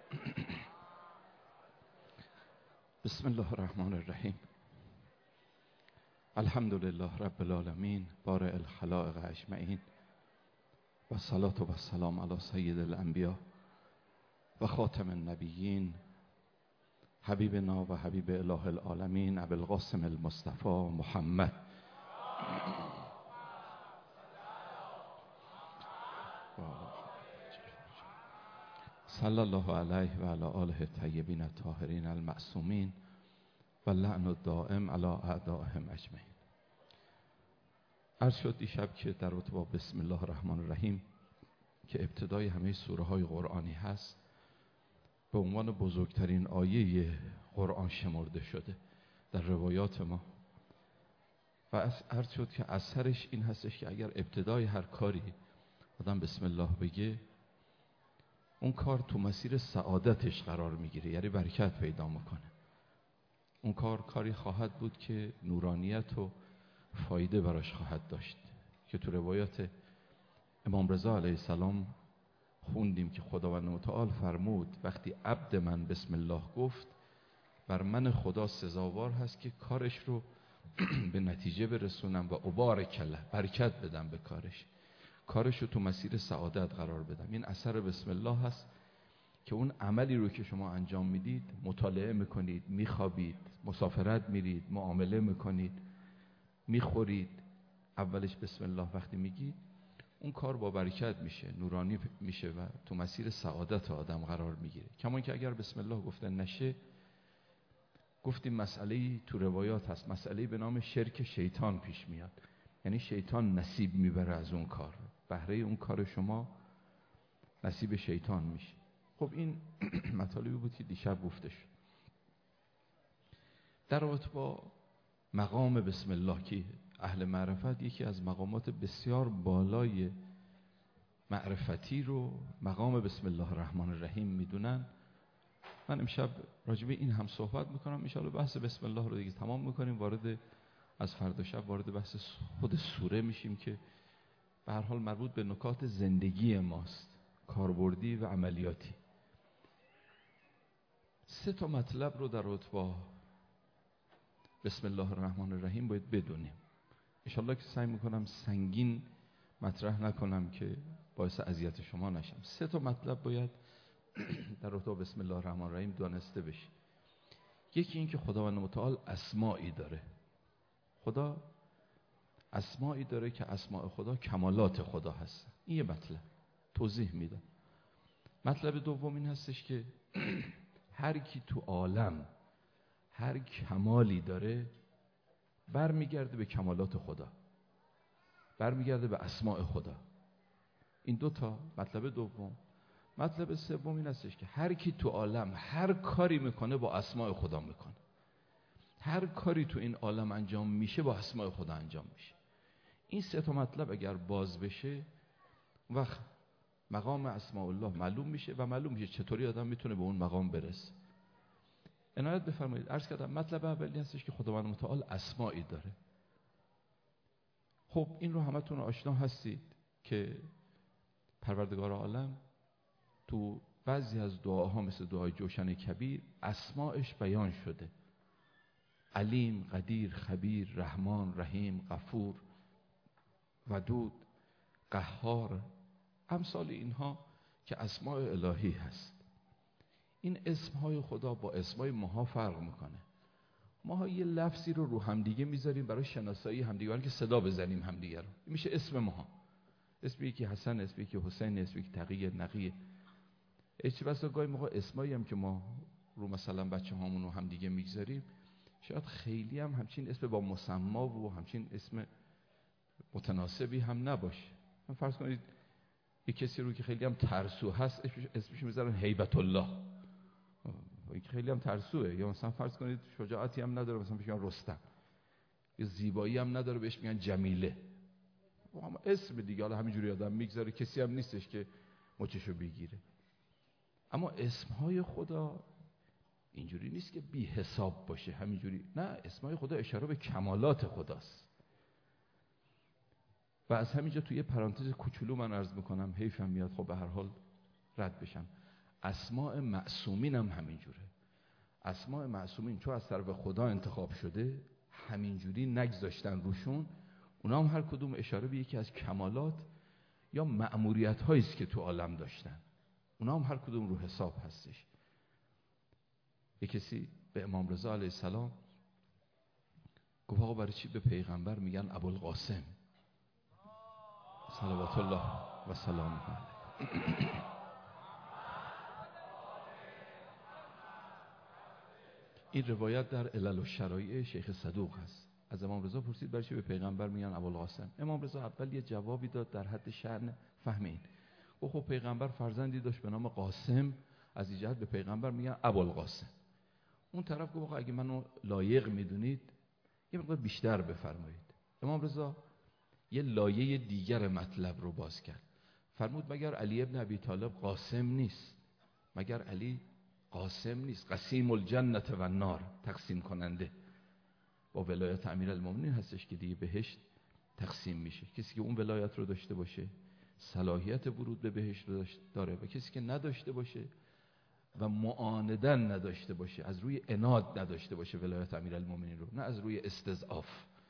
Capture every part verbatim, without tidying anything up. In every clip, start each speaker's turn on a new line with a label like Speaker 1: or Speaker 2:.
Speaker 1: بسم الله الرحمن الرحیم. الحمد لله رب العالمین بارئ الخلائق اجمعین و الصلاة و السلام علی سید الانبیاء و خاتم النبیین حبیبنا و حبیب اله العالمین ابی القاسم المصطفى محمد صلی الله علیه و علی آله الطیبین الطاهرین المعصومین و لعن الدائم علی اعدائهم اجمعین. عرض شد دیشب که در رابطه با بسم الله الرحمن الرحیم که ابتدای همه سوره های قرآنی هست به عنوان بزرگترین آیه قرآن شمرده شده در روایات ما، و عرض شد که اثرش این هستش که اگر ابتدای هر کاری آدم بسم الله بگه، اون کار تو مسیر سعادتش قرار میگیره، یعنی برکت پیدا میکنه. اون کار کاری خواهد بود که نورانیت و فایده براش خواهد داشت، که تو روایات امام رضا علیه السلام خوندیم که خداوند متعال فرمود وقتی عبد من بسم الله گفت، بر من خدا سزاوار هست که کارش رو به نتیجه برسونم و ابارک له، برکت بدم به کارش، کارش رو تو مسیر سعادت قرار بدم. این اثر بسم الله هست که اون عملی رو که شما انجام میدید، مطالعه میکنید، میخوابید، مسافرت میرید، معامله میکنید، میخورید، اولش بسم الله وقتی میگید، اون کار با برکت میشه، نورانی میشه و تو مسیر سعادت آدم قرار میگیره. کما که اگر بسم الله گفته نشه، گفتیم مسئله‌ای تو روایات هست، مسئله‌ای به نام شرک شیطان پیش میاد، یعنی شیطان نصیب میبره از اون کار، بهره اون کار شما نصیب شیطان میشه. خب این مطالبی بود که دیشب گفته شد در رابطه با مقام بسم الله، که اهل معرفت یکی از مقامات بسیار بالای معرفتی رو مقام بسم الله الرحمن الرحیم میدونن. من امشب راجع به این هم صحبت میکنم، ان شاءالله بحث بسم الله رو دیگه تمام میکنیم، وارد از فردا شب وارد بحث خود سوره میشیم که به هر حال مربوط به نکات زندگی ماست، کاربردی و عملیاتی. سه تا مطلب رو در رابطه با بسم الله الرحمن الرحیم باید بدونیم. انشالله که سعی میکنم سنگین مطرح نکنم که باعث اذیت شما نشم. سه تا مطلب باید در رابطه با بسم الله الرحمن الرحیم دانسته بشه. یکی این که خداوند متعال اسمائی داره. خدا اسمائی داره که اسماء خدا کمالات خدا هست. این یه مطلب توضیح میدم. مطلب دوم این هستش که هر کی تو عالم هر کمالی داره برمیگرده به کمالات خدا، برمیگرده به اسماء خدا. این دو تا مطلب دوم. مطلب سوم این هستش که هر کی تو عالم هر کاری میکنه با اسماء خدا میکنه. هر کاری تو این عالم انجام میشه با اسماء خدا انجام میشه. این سه تا مطلب اگر باز بشه، وقت مقام اسماء الله معلوم میشه و معلوم میشه چطوری آدم میتونه به اون مقام برسه. عنایت بفرمایید. عرض کردم مطلب اولی هستش که خداوند متعال اسمائی داره. خب این رو همتون آشنا هستید که پروردگار عالم تو بعضی از دعاها مثل دعای جوشن کبیر اسماءش بیان شده: علیم، قدیر، خبیر، رحمان، رحیم، غفور، ودود، قهار، امثال اینها که اسماء الهی هست. این اسمهای خدا با اسمای ماها فرق میکنه. ماها یه لفظی رو رو همدیگه میذاریم برای شناسایی همدیگه، برای که صدا بزنیم همدیگه رو، این میشه اسم ماها. اسم یکی حسن، اسم یکی حسین، اسم یکی تقی، نقی. چه بسا گاهی موقع اسمایی هم که ما رو مثلا بچه هامون رو همدیگه میگذاریم، شاید خیلی هم همچین اسم با مسما و همچین اسم متناسبی هم نباشه. من فرض کنید یک کسی رو که خیلی هم ترسو هست اسمش میذارن هیبت الله، یک خیلی هم ترسوه. یا مثلا فرض کنید شجاعتی هم نداره، مثلا بهش میگن رستم. یا زیبایی هم نداره، بهش میگن جمیله. اما اسم دیگه حالا همینجوری آدم میگذاره، کسی هم نیستش که مچشو بگیره. اما اسمهای خدا اینجوری نیست که بی حساب باشه همینجوری، نه، اسمهای خدا اشاره به کمالات خداست. و از همینجا توی یه پرانتز کوچولو من عرض میکنم، حیفم میاد خب به هر حال رد بشم. اسماء معصومین هم همینجوره. اسماء معصومین چون از طرف خدا انتخاب شده همینجوری نگذاشتن روشون، اونا هم هر کدوم اشاره به یکی از کمالات یا مأموریت هایی است که تو عالم داشتن. اونا هم هر کدوم رو حساب هستش. یک کسی به امام رضا علیه السلام گفت آقا برای چی به پیغمبر میگن ابوالقاسم صلوات الله و سلام علیه؟ این روایت در علل و شرایع شیخ صدوق هست. از امام رضا پرسید برای چی به پیغمبر میگن ابوالقاسم؟ امام رضا اول یه جوابی داد در حد شأن فهم این. گفت خب پیغمبر فرزندی داشت به نام قاسم، از این جهت به پیغمبر میگن ابوالقاسم. اون طرف گفت اگه منو لایق میدونید یه مقدار بیشتر بفرمایید. امام رضا یه لایه دیگر مطلب رو باز کرد. فرمود مگر علی ابن ابی طالب قاسم نیست؟ مگر علی قاسم نیست؟ قسیم الجنت و النار، تقسیم کننده. با ولایت امیرالمومنین هستش که دیگه بهشت تقسیم میشه. کسی که اون ولایت رو داشته باشه صلاحیت ورود به بهشت رو داره، و کسی که نداشته باشه و معاندن نداشته باشه، از روی عناد نداشته باشه ولایت امیرالمومنین رو، نه از روی استضعاف،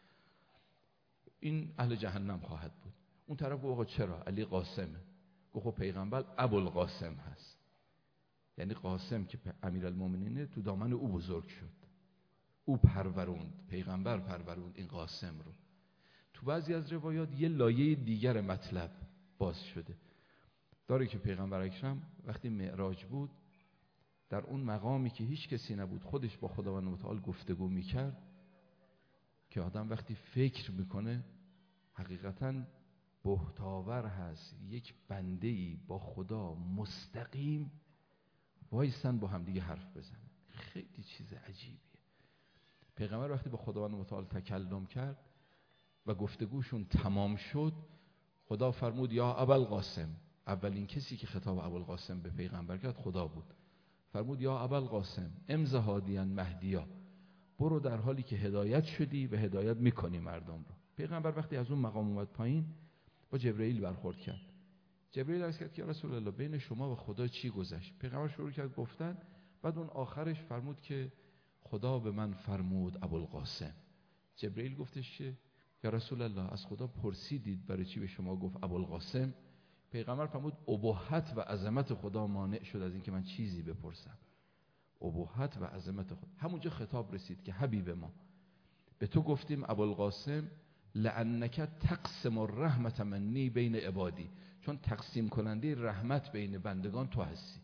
Speaker 1: این اهل جهنم خواهد بود. اون طرف گفت آقا چرا علی قاسمه؟ گفت خب پیغمبر ابوالقاسم هست، یعنی قاسم که امیرالمومنینه تو دامن او بزرگ شد، او پروروند، پیغمبر پروروند این قاسم رو. تو بعضی از روایات یه لایه دیگر مطلب باز شده داره که پیغمبر اکرم وقتی معراج بود در اون مقامی که هیچ کسی نبود خودش با خداوند متعال گفتگو میکرد، که آدم وقتی فکر میکنه حقیقتاً بهتاور هست یک بنده‌ای با خدا مستقیم وایسن با هم دیگه حرف بزنن. خیلی چیز عجیبیه. پیغمبر وقتی با خداوند متعال تکلم کرد و گفتگوشون تمام شد، خدا فرمود یا ابوالقاسم. اولین کسی که خطاب ابوالقاسم به پیغمبر کرد خدا بود. فرمود یا ابوالقاسم امض هادیاً مهدیا، برو در حالی که هدایت شدی و هدایت میکنی مردم رو. پیغمبر وقتی از اون مقام اومد پایین با جبرئیل برخورد کرد. جبرئیل عرض کرد که یا رسول الله بین شما و خدا چی گذشت؟ پیغمبر شروع کرد گفتن، بعد اون آخرش فرمود که خدا به من فرمود ابوالقاسم. جبرئیل گفتش که یا رسول الله از خدا پرسیدید برای چی به شما گفت ابوالقاسم؟ پیغمبر فرمود ابهت و عظمت خدا مانع شد از اینکه من چیزی بپرسم. ابهت و عظمت خدا. همونجا خطاب رسید که حبیب ما به تو گفتیم ابوالقاسم لانک تقسم الرحمت منی بین عبادی، چون تقسیم کننده رحمت بین بندگان تو هستی،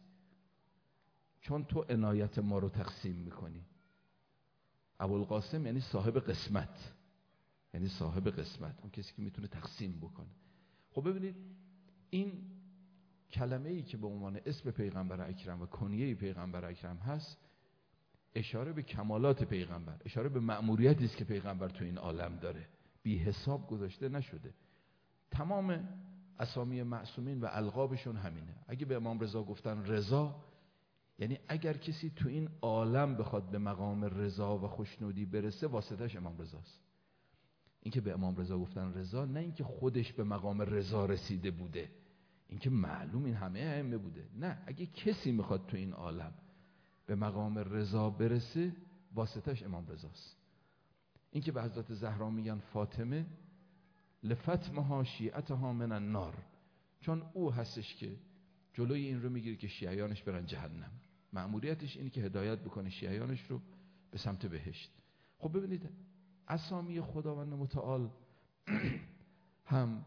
Speaker 1: چون تو عنایت ما رو تقسیم میکنی. ابوالقاسم یعنی صاحب قسمت، یعنی صاحب قسمت، اون کسی که میتونه تقسیم بکنه. خب ببینید این کلمه ای که به عنوان اسم پیغمبر اکرم و کنیه پیغمبر اکرم هست اشاره به کمالات پیغمبر، اشاره به مأموریتی است که پیغمبر تو این عالم داره، بی حساب گذاشته نشده. تمام اسامی معصومین و القابشون همینه. اگه به امام رضا گفتن رضا، یعنی اگر کسی تو این عالم بخواد به مقام رضا و خوشنودی برسه واسطش امام رضاست. اینکه به امام رضا گفتن رضا، نه اینکه خودش به مقام رضا رسیده بوده، اینکه معلوم این همه ائمه بوده، نه، اگه کسی میخواد تو این عالم به مقام رضا برسه واسطش امام رضاست. اینکه به حضرت زهرا میگن فاطمه لفتمها شیعتها من النار، چون او هستش که جلوی این رو میگیره که شیعیانش برن جهنم. مأموریتش اینه که هدایت بکنه شیعیانش رو به سمت بهشت. خب ببینید اسامی خداوند متعال هم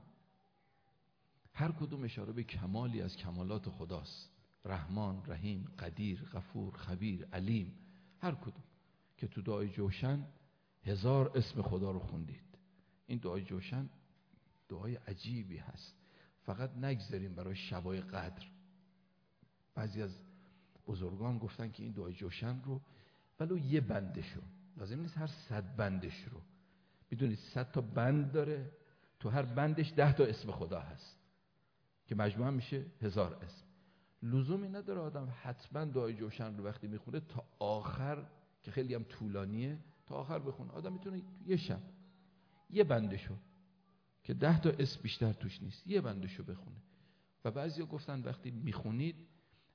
Speaker 1: هر کدوم اشاره به کمالی از کمالات خداست. رحمان، رحیم، قدیر، غفور، خبیر، علیم، هر کدوم که تو دعای جوشن هزار اسم خدا رو خوندید. این دعای جوشن دعای عجیبی هست، فقط نگذاریم برای شبای قدر. بعضی از بزرگان گفتن که این دعای جوشن رو ولو یه بندشو، لازم نیست هر صد بندش رو. میدونید صد تا بند داره، تو هر بندش ده تا اسم خدا هست که مجموعا میشه هزار اسم. لزومی نداره آدم حتما دعای جوشن رو وقتی میخونه تا آخر که خیلی هم طولانیه تا آخر بخونه. آدم میتونه یه شب یه بندشو که ده تا اسم بیشتر توش نیست یه بندشو بخونه. و بعضیا گفتن وقتی میخونید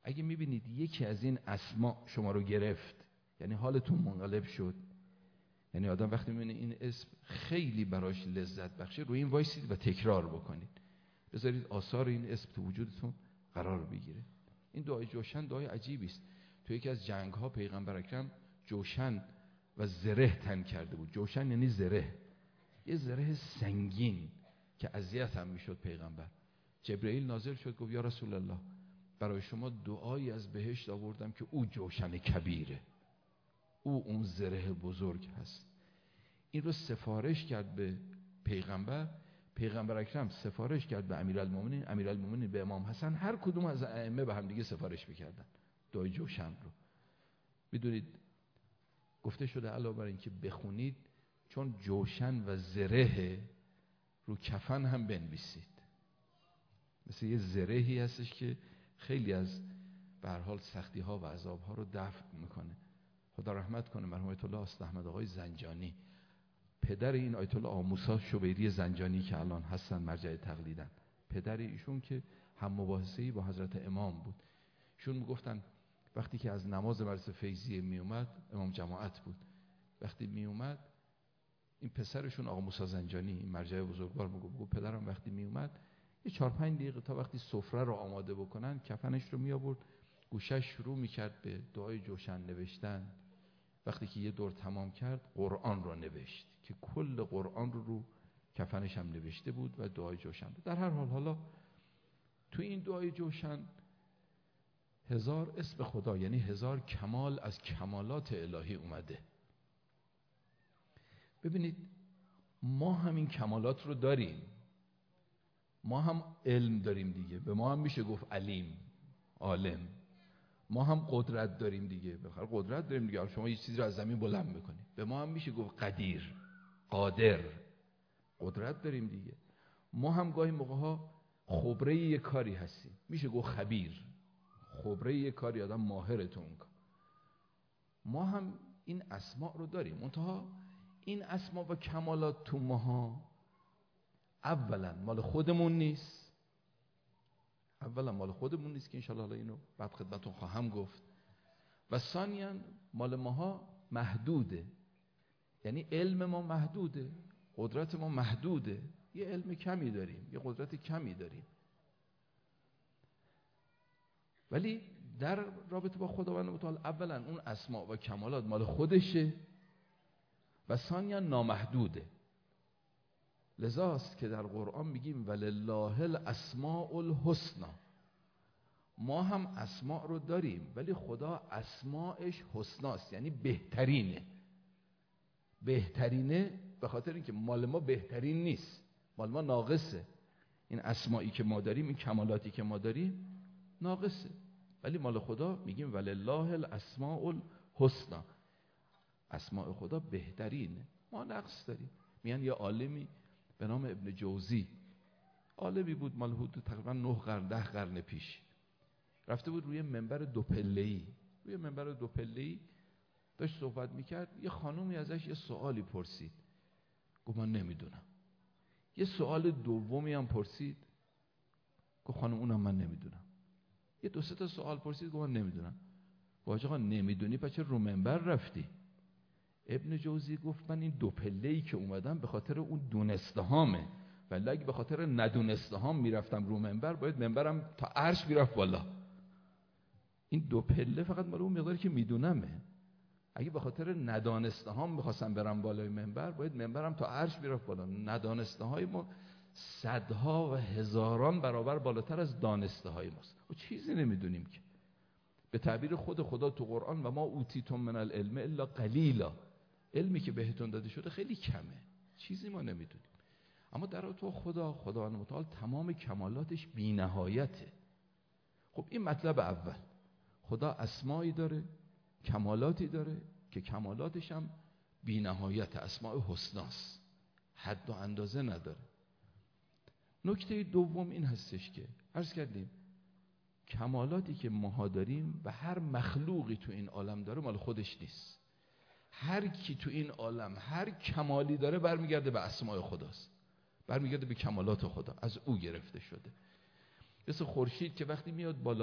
Speaker 1: اگه میبینید یکی از این اسما شما رو گرفت، یعنی حالتون منقلب شد، یعنی آدم وقتی میبینه این اسم خیلی براش لذت بخشه، روی این وایسید و تکرار بکنید، بذارید آثار این اسم تو وجودتون قرار بگیره. این دعای جوشن دعای عجیبی است. تو یکی از جنگ ها پیغمبر اکرم جوشن و زره تن کرده بود. جوشن یعنی زره، یه زره سنگین که اذیت هم میشد پیغمبر. جبرئیل نازل شد گفت یا رسول الله، برای شما دعایی از بهشت آوردم که او جوشن کبیره، او اون زره بزرگ هست. این رو سفارش کرد به پیغمبر. پیغمبر اکرم سفارش کرد به امیرالمومنین، امیرالمومنین به امام حسن، هر کدوم از ائمه به هم دیگه سفارش میکردن دعای جوشن رو. میدونید گفته شده علاوه بر این که بخونید، چون جوشن و زره رو کفن هم بنویسید. مثل یه زرهی هستش که خیلی از به هر حال سختی ها و عذاب ها رو دفع میکنه. خدا رحمت کنه مرحوم آیت الله است احمد آقای زنجانی، پدر این آیت الله آقا موسی شبیری زنجانی که الان هستن مرجع تقلیدن، پدر ایشون که هم مباحثه‌ای با حضرت امام بود. ایشون میگفتن وقتی که از نماز مدرسه فیضیه می اومد، امام جماعت بود، وقتی می اومد این پسرشون آقا موسی زنجانی، این مرجع بزرگوار، میگفت پدرم وقتی می اومد یه چهار پنج دقیقه تا وقتی سفره رو آماده بکنن، کفنش رو می آورد گوشش شروع میکرد به دعای جوشن نوشتن. وقتی که یه دور تمام کرد قرآن رو نوشت که کل قرآن رو رو کفنش هم نوشته بود و دعای جوشن بود. در هر حال حالا تو این دعای جوشن هزار اسم خدا، یعنی هزار کمال از کمالات الهی اومده. ببینید ما هم این کمالات رو داریم، ما هم علم داریم دیگه، به ما هم میشه گفت علیم، عالم. ما هم قدرت داریم دیگه، بخاطر قدرت داریم دیگه، شما یه چیزی رو از زمین بلند میکنید. به ما هم میشه گفت قدیر، قادر، قدرت داریم دیگه. ما هم گاهی موقع ها خبره یه کاری هستیم، میشه گفت خبیر، خبره یه کاری، آدم ماهره تو اون کار. ما هم این اسماء رو داریم، منتها این اسماء و کمالات تو ماها اولا مال خودمون نیست، اولا مال خودمون نیست که انشاءالله حالا اینو بعد خدمتتون خواهم گفت، و ثانیاً مال ماها محدوده، یعنی علم ما محدوده، قدرت ما محدوده، یه علم کمی داریم، یه قدرت کمی داریم. ولی در رابطه با خداوند متعال اولا اون اسماء و کمالات مال خودشه و ثانیاً نامحدوده. لذاست که در قرآن میگیم ولله الاسماء الحسنی. ما هم اسماء رو داریم ولی خدا اسماءش حسناست، یعنی بهترینه. بهترینه به خاطر اینکه مال ما بهترین نیست، مال ما ناقصه. این اسمایی که ما داریم، این کمالاتی که ما داریم ناقصه، ولی مال خدا میگیم ولله الاسماء الحسنی، اسماء خدا بهترینه، ما نقص داریم. میان یه عالمی به نام ابن جوزی، عالمی بود مال حدود تقریبا نه قرن ده قرن پیش، رفته بود روی منبر دو پله‌ای، روی منبر دو پله‌ای داشت صحبت میکرد. یه خانومی ازش یه سوالی پرسید، گفت من نمیدونم. یه سوال دومی هم پرسید، گفت خانم اونم من نمیدونم. یه دو سه تا سوال پرسید، گفت من نمیدونم. گفت آقا نمیدونی پس چرا رو منبر رفتی؟ ابن جوزی گفت من این دو پله‌ای که اومدم به خاطر اون دونستهامه، ولی اگه به خاطر ندونستهام میرفتم رو منبر باید منبرم تا عرش میرفت بالا. این دو پله فقط مال اون مقداری که میدونمه، اگه به خاطر ندانستهام میخواستم برم بالای منبر باید منبرم تا عرش میرفت بالا. ندانسته های ما صدها و هزاران برابر بالاتر از دانسته های ماست، و چیزی نمیدونیم که. به تعبیر خود خدا تو قرآن و ما اوتیتم من العلم الا قلیلا، علمی که بهتون داده شده خیلی کمه، چیزی ما نمیدونیم. اما در تو خدا خداوند متعال تمام کمالاتش بی نهایته. خب این مطلب اول، خدا اسمایی داره، کمالاتی داره که کمالاتش هم بی نهایت، اسماء حسناست، حد و اندازه نداره. نکته دوم این هستش که عرض کردیم کمالاتی که ما داریم و هر مخلوقی تو این عالم داره مال خودش نیست. هر کی تو این عالم هر کمالی داره برمیگرده به اسماء خداست، برمیگرده به کمالات خدا، از او گرفته شده. مثل خورشید که وقتی میاد بالا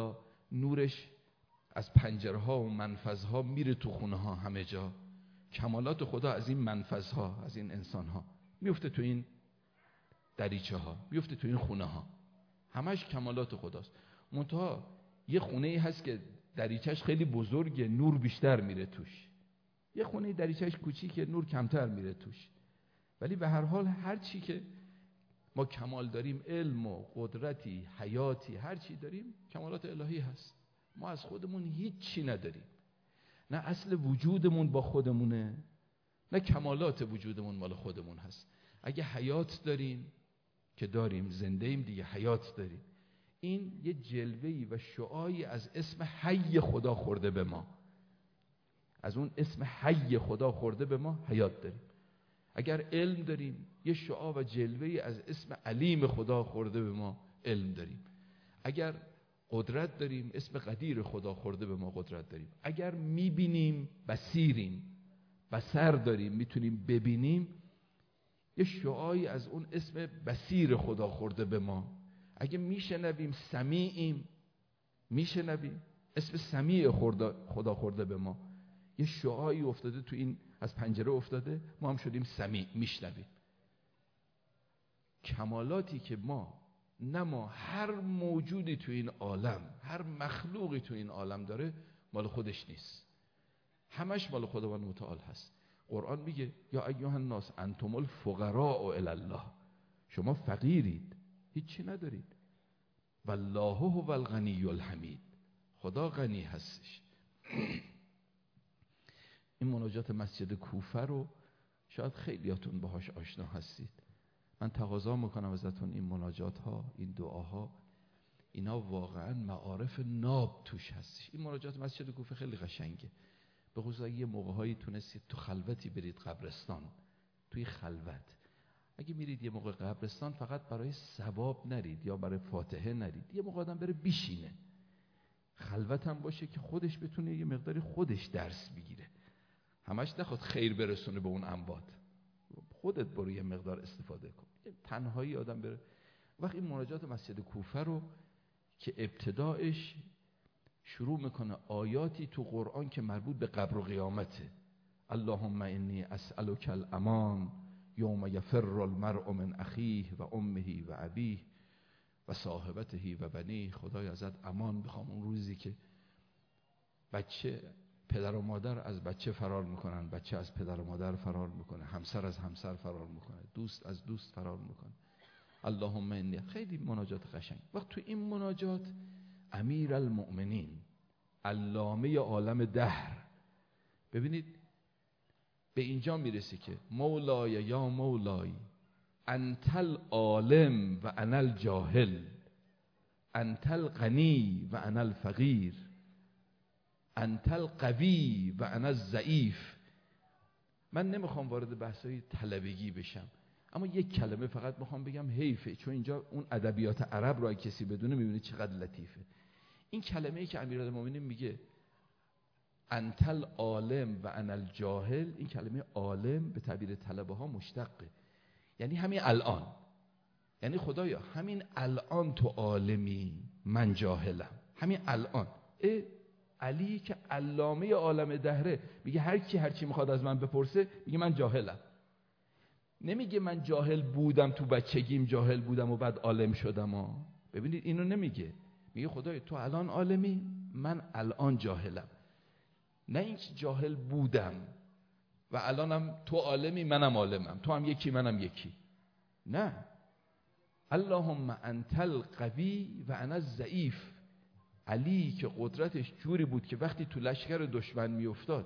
Speaker 1: نورش از پنجره ها و منفذ ها میره تو خونه ها، همه جا کمالات خدا از این منفذ ها، از این انسان ها میفته تو این دریچه ها، میفته تو این خونه ها، همش کمالات خداست. منتها یه خونه ای هست که دریچهش خیلی بزرگه، نور بیشتر میره توش. یه خونه دریچهش کوچیکه، نور کمتر میره توش. ولی به هر حال هر چی که ما کمال داریم، علم و قدرتی، حیاتی، هر چی داریم کمالات الهی هست. ما از خودمون هیچ چی نداریم، نه اصل وجودمون با خودمونه، نه کمالات وجودمون مال خودمون هست. اگه حیات داریم که داریم، زنده ایم دیگه، حیات داریم، این یه جلوه‌ای و شعاعی از اسم حی خدا خورده به ما. از اون اسم حی خدا خورده به ما، حیات داریم. اگر علم داریم، یه شعاع و جلوه‌ای از اسم علیم خدا خورده به ما، علم داریم. اگر قدرت داریم، اسم قدیر خدا خورده به ما، قدرت داریم. اگر میبینیم، بصیریم، بصر داریم، میتونیم ببینیم، یه شعاعی از اون اسم بصیر خدا خورده به ما. اگه میشنویم، سمیعیم، میشنویم، اسم سمیع خدا خورده به ما. یه شعاعی افتاده تو این، از پنجره افتاده، ما هم شدیم سمیع، میشنویم. کمالاتی که ما، نه ما، هر موجودی تو این عالم، هر مخلوقی تو این عالم داره، مال خودش نیست، همش مال خداوند متعال هست. قرآن میگه یا ایها الناس انتم الفقراء الی الله، شما فقیرید، هیچی ندارید. والله هو الغنی الحمید، خدا غنی هستش. این مناجات مسجد کوفه رو شاید خیلیاتون باهاش آشنا هستید. من تقاضا میکنم ازتون این مناجات ها، این دعاها، اینا واقعا معارف ناب توش هستش. این مناجات مسجد کوفه خیلی قشنگه، به خصوص اگه یه موقع‌هایی تونستید تو خلوتی برید قبرستان، توی خلوت. اگه میرید یه موقع قبرستان، فقط برای ثواب نرید یا برای فاتحه نرید، یه موقع آدم بره بشینه، خلوت هم باشه که خودش بتونه یه مقداری خودش درس بگیره، همش نخواد خیر برسونه به اون اموات، خودت برو یه مقدار استفاده کن، تنهایی آدم بره. وقتی این مناجات مسجد کوفه رو که ابتدایش شروع میکنه آیاتی تو قرآن که مربوط به قبر و قیامته. اللهم انی اسألک الامان یوم یفر المرء من اخیه و امه و ابیه و صاحبته و بنیه. خدای ازت امان میخوام اون روزی که بچه، پدر و مادر از بچه فرار میکنن، بچه از پدر و مادر فرار میکنه، همسر از همسر فرار میکنه، دوست از دوست فرار میکنه. اللهم انی، خیلی مناجات قشنگ. وقت تو این مناجات امیر المؤمنین، علامه عالم دهر، ببینید به اینجا میرسی که مولای یا مولای انت العالم و انا الجاهل، انت الغنی و انا الفقیر، انت القوی و انا الضعیف. من نمیخوام وارد بحثای طلبگی بشم، اما یک کلمه فقط میخوام بگم، حیفه چون اینجا اون ادبیات عرب رو کسی بدونه میبینه چقدر لطیفه. این کلمه ای که امیرالمومنین میگه انت العالم و انا الجاهل، این کلمه عالم به تعبیر طلبه ها مشتقه، یعنی همین الان، یعنی خدایا همین الان تو عالمی، من جاهلم، همین الان. اه علی که علامه عالم دهره میگه هر کی هر چی میخواد از من بپرسه، میگه من جاهلم. نمیگه من جاهل بودم، تو بچگیم جاهل بودم و بعد عالم شدم ها. ببینید اینو نمیگه، میگه خدای تو الان عالمی، من الان جاهلم. نه اینکه جاهل بودم و الانم تو عالمی منم عالمم، تو هم یکی منم یکی. نه، اللهم انت القوی و انا الضعیف. علی که قدرتش جوری بود که وقتی تو لشکر دشمن میافتاد،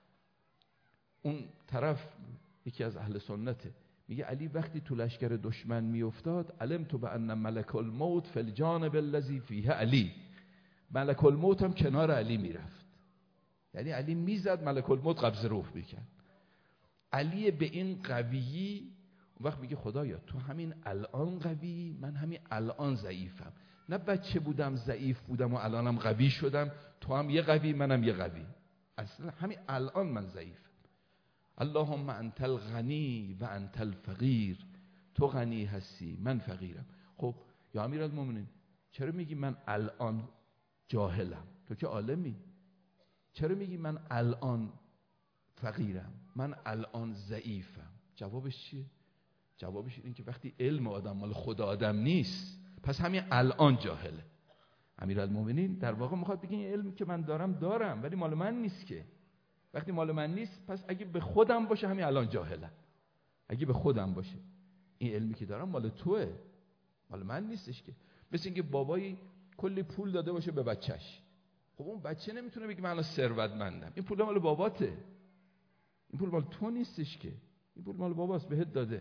Speaker 1: اون طرف یکی از اهل سنته میگه علی وقتی تو لشکر دشمن میافتاد، علمت بان ملک الموت فی الجانب الذی فیه علی، ملک الموت هم کنار علی میرفت، یعنی علی میزد ملک الموت قبض روح میکرد. علی به این قویی وقت میگه خدایا تو همین الان قوی، من همین الان ضعیفم. نه بچه بودم ضعیف بودم و الانم قوی شدم، تو هم یه قوی منم یه قوی، اصلا همین الان من ضعیفم. اللهم انت الغنی و انت الفقیر، تو غنی هستی من فقیرم. خب یا امیرالمومنین چرا میگی من الان جاهلم. تو که عالمی، چرا میگی من الان فقیرم، من الان ضعیفم؟ جوابش چیه؟ جوابش این که وقتی علم آدم مال خود آدم نیست، پس همین الان جاهله. امیرالمومنین در واقع میخواد بگه این علمی که من دارم دارم ولی مال من نیست که. وقتی مال من نیست، پس اگه به خودم باشه همین الان جاهلم. اگه به خودم باشه این علمی که دارم مال توئه، مال من نیستش که. مثل اینکه بابایی کلی پول داده باشه به بچهش، خب اون بچه نمیتونه بگه من الان ثروتمندم، این پول مال باباته، این پول مال تو نیستش که، این پول مال باباست بهت داده.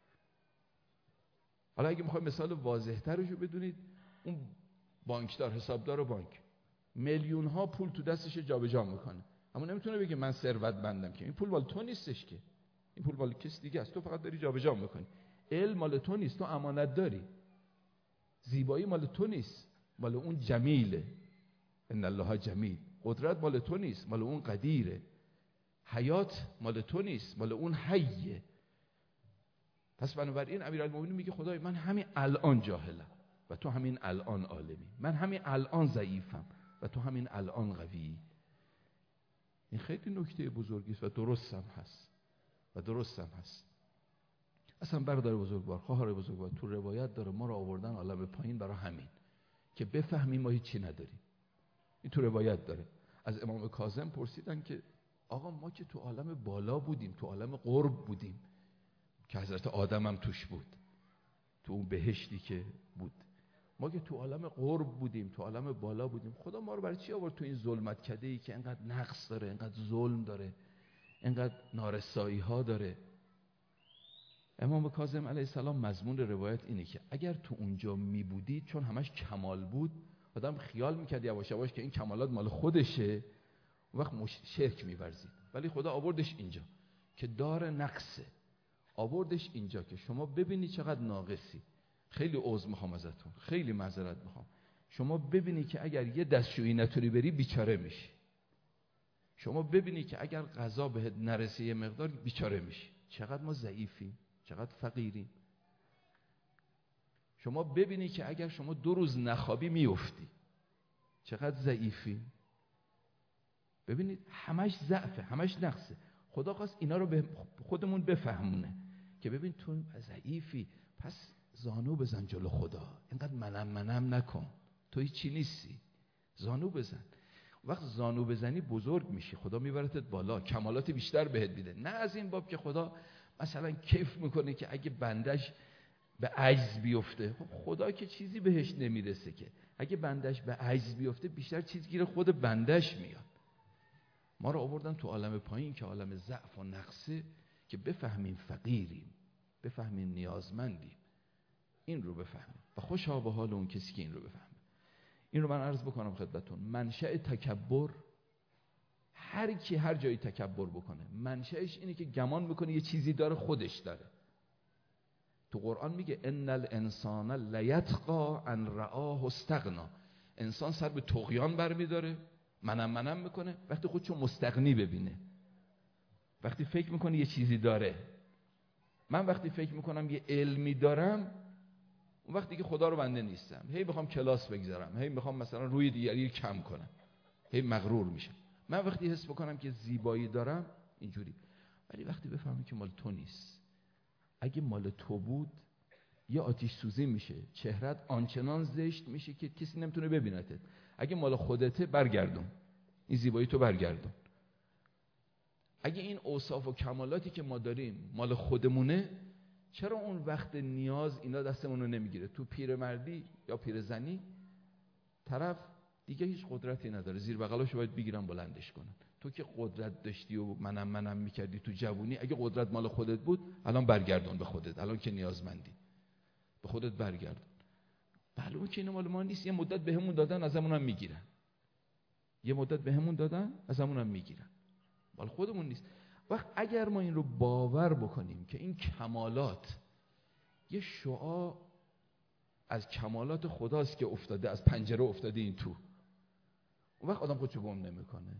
Speaker 1: حالا اگه میخوایم مثال واضح‌ترش رو بدونید، اون بانکدار، حسابدار بانک میلیون ها پول تو دستش جابجا میکنه، اما نمیتونه بگه من ثروتمندم که، این پول مال تو نیستش که، این پول مال کسی دیگه است، تو فقط داری جابجا میکنی. علم مال تو نیست، تو امانت داری. زیبایی مال تو نیست، مال اون جمیله، ان الله جمیل. قدرت مال تو نیست، مال اون قدیره. حیات مال تو نیست، مال اون حیه. پس بنابراین امیرالمومنین میگه خدای من همین الان جاهلم و تو همین الان عالمی، من همین الان ضعیفم و تو همین الان قوی. این خیلی نکته بزرگی است و درستم هست و درستم هست. اصلا برادر بزرگوار، خواهر بزرگوار، تو روایت داره ما رو آوردن عالم پایین برای همین که بفهمیم ما هیچی نداریم. این تو روایت داره. از امام کاظم پرسیدن که آقا ما که تو عالم بالا بودیم، تو عالم قرب بودیم که حضرت آدم هم توش بود، تو اون بهشتی که بود، ما که تو عالم قرب بودیم، تو عالم بالا بودیم، خدا ما رو برای چی آورد تو این ظلمت کده ای که انقدر نقص داره، انقدر ظلم داره، انقدر نارسایی ها داره؟ امام کاظم علیه السلام مضمون روایت اینه که اگر تو اونجا می بودید، چون همش کمال بود، آدم خیال میکرد یواش یواش که این کمالات مال خودشه، اون وقت شرک می‌ورزید. ولی خدا آوردش اینجا که دار نقصه، آوردش اینجا که شما ببینی چقدر ناقصی. خیلی عذر میخوام ازتون، خیلی معذرت میخوام. شما ببینی که اگر یه دستشویی نتونی بری بیچاره میشی. شما ببینی که اگر غذا بهت نرسه یه مقدار بیچاره میشی. چقدر ما ضعیفیم، چقدر فقیریم. شما ببینی که اگر شما دو روز نخوابی میافتی، چقدر ضعیفی. ببینید همش ضعفه، همش نقصه. خدا خواست اینا رو به خودمون بفهمونه که ببین تو ضعیفی، پس زانو بزن جلو خدا، اینقدر منم منم نکن، تو هیچی نیستی، زانو بزن. وقت زانو بزنی بزرگ میشی، خدا میبرتت بالا، کمالات بیشتر بهت میده. نه از این باب که خدا مثلا کیف میکنه که اگه بندش به عجز بیفته، خدا که چیزی بهش نمیرسه که، اگه بندش به عجز بیفته بیشتر چیز گیر خود بندش میاد. ما رو آوردن تو عالم پایین که عالم ضعف و نقصه، که بفهمیم فقیریم، بفهمیم نیازمندیم، این رو بفهمیم و خوشا به حال اون کسی که این رو بفهمه. این رو من عرض بکنم خدمتتون، منشأ تکبر، هر کی هر جایی تکبر بکنه منشأش اینه که گمان میکنه یه چیزی داره خودش داره. تو قرآن میگه ان الانسان لیطغی ان رآه استغنا. انسان سر به طغیان برمیداره، منم منم میکنه وقتی خودشو مستغنی ببینه، وقتی فکر میکنه یه چیزی داره. من وقتی فکر میکنم یه علمی دارم، اون وقتی که خدا رو بنده نیستم، هی میخوام کلاس بگذارم، هی میخوام مثلا روی دیگری کم کنم، هی مغرور میشم. من وقتی حس بکنم که زیبایی دارم اینجوری. ولی وقتی بفهمی که مال تو نیست، اگه مال تو بود یه آتش سوزی میشه، چهرت آنچنان زشت میشه که کسی نمیتونه ببینتت. اگه مال خودته برگردون، این زیبایی تو برگردون. اگه این اوصاف و کمالاتی که ما داریم مال خودمونه، چرا اون وقت نیاز اینا دستمون رو نمیگیره؟ تو پیرمردی یا پیرزنی طرف دیگه هیچ قدرتی نداره، زیر بغلاشو باید بگیرن بلندش کنن. تو که قدرت داشتی و منم منم میکردی تو جوونی، اگه قدرت مال خودت بود الان برگردون به خودت، الان که نیازمندی به خودت برگردون. بله اون که اینا مال ما نیست، یه مدت بهمون دادن ازمون هم میگیرن، یه مدت بهمون دادن ازمون هم میگیرن، مال خودمون نیست. وقت اگر ما این رو باور بکنیم که این کمالات یه شعاع از کمالات خداست که افتاده، از پنجره افتاده این تو، اون وقت آدم خودشو گم نمیکنه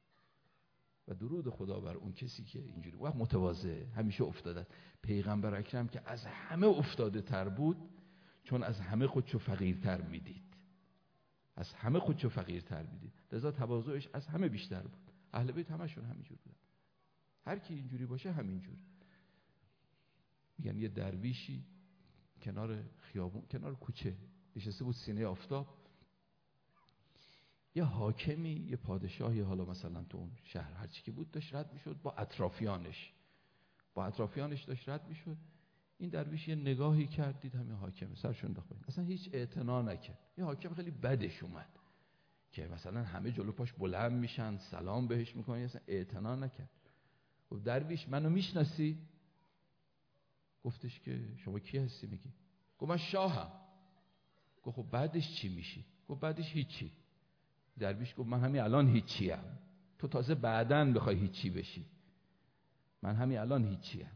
Speaker 1: و درود خدا بر اون کسی که اینجوری وقت متواضع همیشه افتاده. پیغمبر اکرم که از همه افتاده تر بود، چون از همه خودشو فقیرتر میدید. از همه خودشو فقیرتر میدید، لذا تواضعش از همه بیشتر بود. اهل بیت همشون همینجور بودن، هر کی اینجوری باشه همینجور. میگن یه درویشی کنار خیابون، کنار کوچه نشسته بود سینه آفتاب، یه حاکمی، یه پادشاهی، حالا مثلا تو اون شهر هر چی که بود، داشت رد میشد با اطرافیانش با اطرافیانش داشت رد میشد. این درویش یه نگاهی کرد، دید همین حاکم، سرش انداخت پایین، اصلا هیچ اعتنا نکرد. یه حاکم خیلی بدش اومد که مثلا همه جلو پاش بلند میشن، سلام بهش میکنن، اصلا اعتنا نکرد. گفت درویش منو میشناسی؟ گفتش که شما کی هستی میگی؟ گفت من شاهم. گفت خب بعدش چی میشی؟ گفت بعدش هیچی. درویش گفت من همین الان هیچیم، تو تازه بعداً بخوای هیچی بشی، من همین الان هیچیم،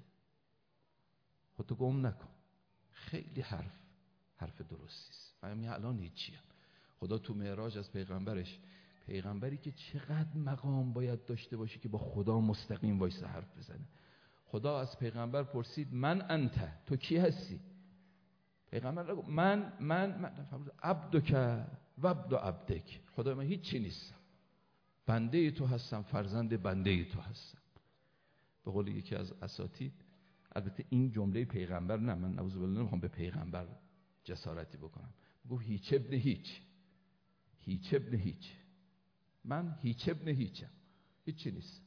Speaker 1: خودتو گم نکن. خیلی حرف حرف درستی است. من همین الان هیچیم. خدا تو معراج از پیغمبرش، پیغمبری که چقدر مقام باید داشته باشه که با خدا مستقیم وایسه حرف بزنه، خدا از پیغمبر پرسید من انت، تو کی هستی؟ پیغمبر گفت من من من عبدک و عبد عبدک، خدا من هیچ چی نیستم، بنده تو هستم، فرزند بنده تو هستم. به قول یکی از اساتید، البته این جمله پیغمبر نه، من نعوذ بالله نمیخوام به پیغمبر جسارتی بکنم، گفت هیچ ابن هیچ، هیچ ابن هیچ، من هیچ ابن هیچم، هیچی نیست.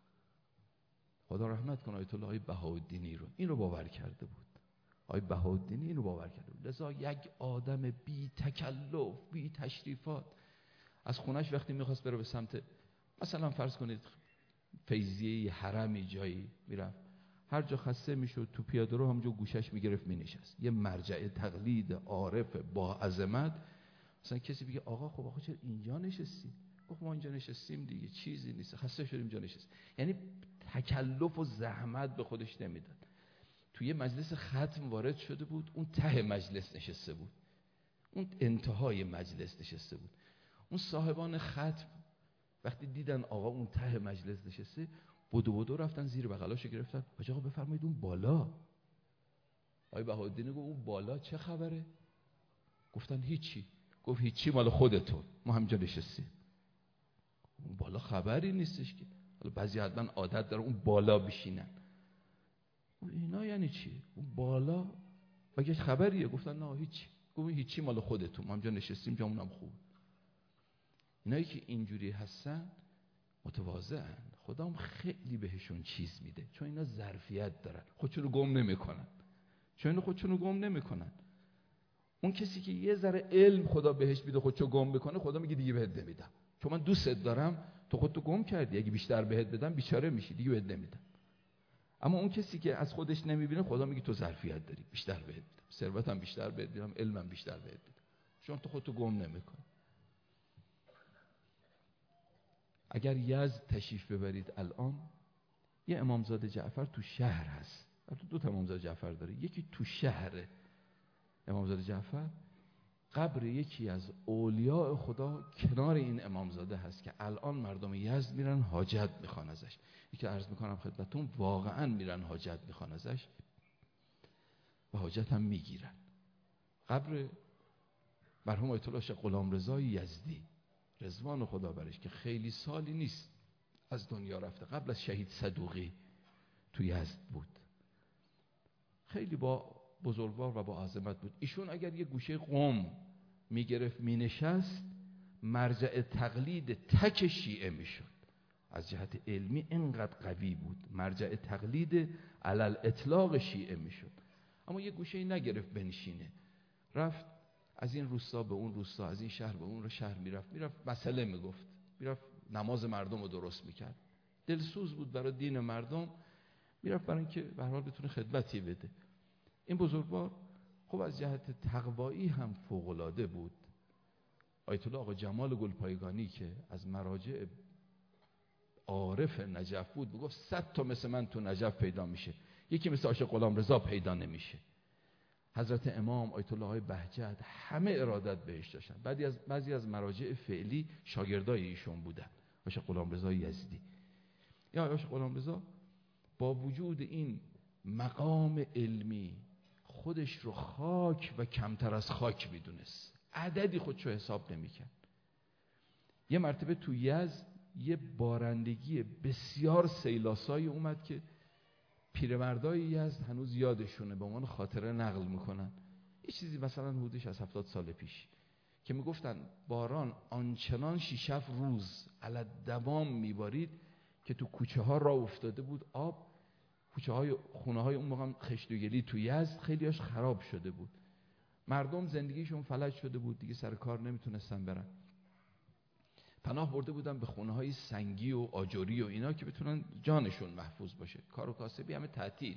Speaker 1: خدا رحمت کنه آیت الله بهاءالدینی رو، این رو باور کرده بود. آیت بهاءالدینی این رو باور کرده بود. لذا یک آدم بی تکلف، بی تشریفات، از خونش وقتی میخواست بره به سمت مثلا فرض کنید فیضیه حرمی جایی میرفت، هر جا خسته میشد تو پیاده رو همونجا گوشش میگرفت مینشست. یه مرجع تقلید عارف با عظمت. مثلا کسی بگه آقا خب آقا چرا اینجا نشستی؟ گفت ما اینجا نشستیم دیگه، چیزی نیست، خسته شدیم اینجا نشستیم. یعنی تکلف و زحمت به خودش نمیداد. توی مجلس ختم وارد شده بود، اون ته مجلس نشسته بود، اون انتهای مجلس نشسته بود. اون صاحبان ختم وقتی دیدن آقا اون ته مجلس نشسته، بدو بدو رفتن زیر بغلاشو گرفتن، حاج آقا بفرمایید اون بالا. آقای بهاءالدین گفت اون بالا چه خبره؟ گفتن هیچی. گفت هیچی مال خودتون، ما همینجا نشستیم. اون بالا خبری نیستش که، حالا بعضی حتما عادت داره اون بالا بشینن. اینا یعنی چی؟ اون بالا مگه خبریه؟ گفتن نه هیچی. گفت هیچی مال خودتون، ما همینجا نشستیم، جامونم خوب. اینایی که اینجوری هستن متواضعن، خدا هم خیلی بهشون چیز میده، چون اینا ظرفیت دارن، خودشون رو گم نمیکنن. چون اینا خودشون رو گم نمیکنن. اون کسی که یه ذره علم خدا بهش میده خودشو گم بکنه، خدا میگه دیگه بهت نمیدم، چون من دوستت دارم، تو خودتو گم کردی، اگه بیشتر بهت بدم بیچاره میشی، دیگه بهت نمیدم. اما اون کسی که از خودش نمیبینه، خدا میگه تو ظرفیت داری، بیشتر بهت بدم، ثروتم بیشتر بهت بدم، علمم بیشتر بهت بدم، چون تو خودتو گم نمیکنی. اگر یزد تشریف ببرید الان، یه امامزاده جعفر تو شهر هست، دو تا امامزاده جعفر داره، یکی تو شهر امامزاده جعفر، قبر یکی از اولیاء خدا کنار این امامزاده هست که الان مردم یزد میرن حاجت میخوان ازش. یکی عرض میکنم خدمتتون، واقعا میرن حاجت میخوان ازش و حاجت هم میگیرن. قبر مرحوم آیت الله شیخ غلامرضا یزدی رضوان خدا برش، که خیلی سالی نیست از دنیا رفته، قبل از شهید صدوقی تو یزد بود، خیلی با بزرگوار و با عظمت بود. ایشون اگر یه گوشه قم میگرفت مینشست، مرجع تقلید تک شیعه میشد. از جهت علمی اینقدر قوی بود، مرجع تقلید علل اطلاق شیعه میشد. اما یه گوشه نگرفت بنشینه، رفت از این روستا به اون روستا، از این شهر به اون شهر میرفت، میرفت مسئله میگفت، میرفت نماز مردم رو درست میکرد، دلسوز بود برای دین مردم، میرفت برای اینکه به هر حال بتونه خدمتی بده. این بزرگوار خب از جهت تقوایی هم فوق‌العاده بود. آیت الله آقا جمال گلپایگانی که از مراجع عارف نجف بود، میگفت صد تا مثل من تو نجف پیدا میشه، یکی مثل عاشق غلامرضا پیدا نمیشه. حضرت امام آیت الله های بهجت همه ارادت بهش داشتن. بعضی از بعضی از مراجع فعلی شاگردای ایشون بودن، عاشق غلامرضا یزدی. یا عاشق غلامرضا با وجود این مقام علمی خودش رو خاک و کمتر از خاک میدونست، عددی خودشو حساب نمیکرد. یه مرتبه تو یزد یه بارندگی بسیار سیلاسایی اومد که پیرمردای یزد هنوز یادشونه، به عنوان خاطره نقل میکنن. یه چیزی مثلا حدودش از هفتاد سال پیش که میگفتن باران آنچنان شش هفت روز علی دوام میبارید که تو کوچه ها راه افتاده بود آب. کوچه های خونه های اون موقع خشت و گلی تو یزد خیلیاش خراب شده بود، مردم زندگیشون فلج شده بود، دیگه سر کار نمیتونستن برن، پناه برده بودن به خونه های سنگی و آجری و اینا که بتونن جانشون محفوظ باشه. کار و کاسبی همه تعطیل.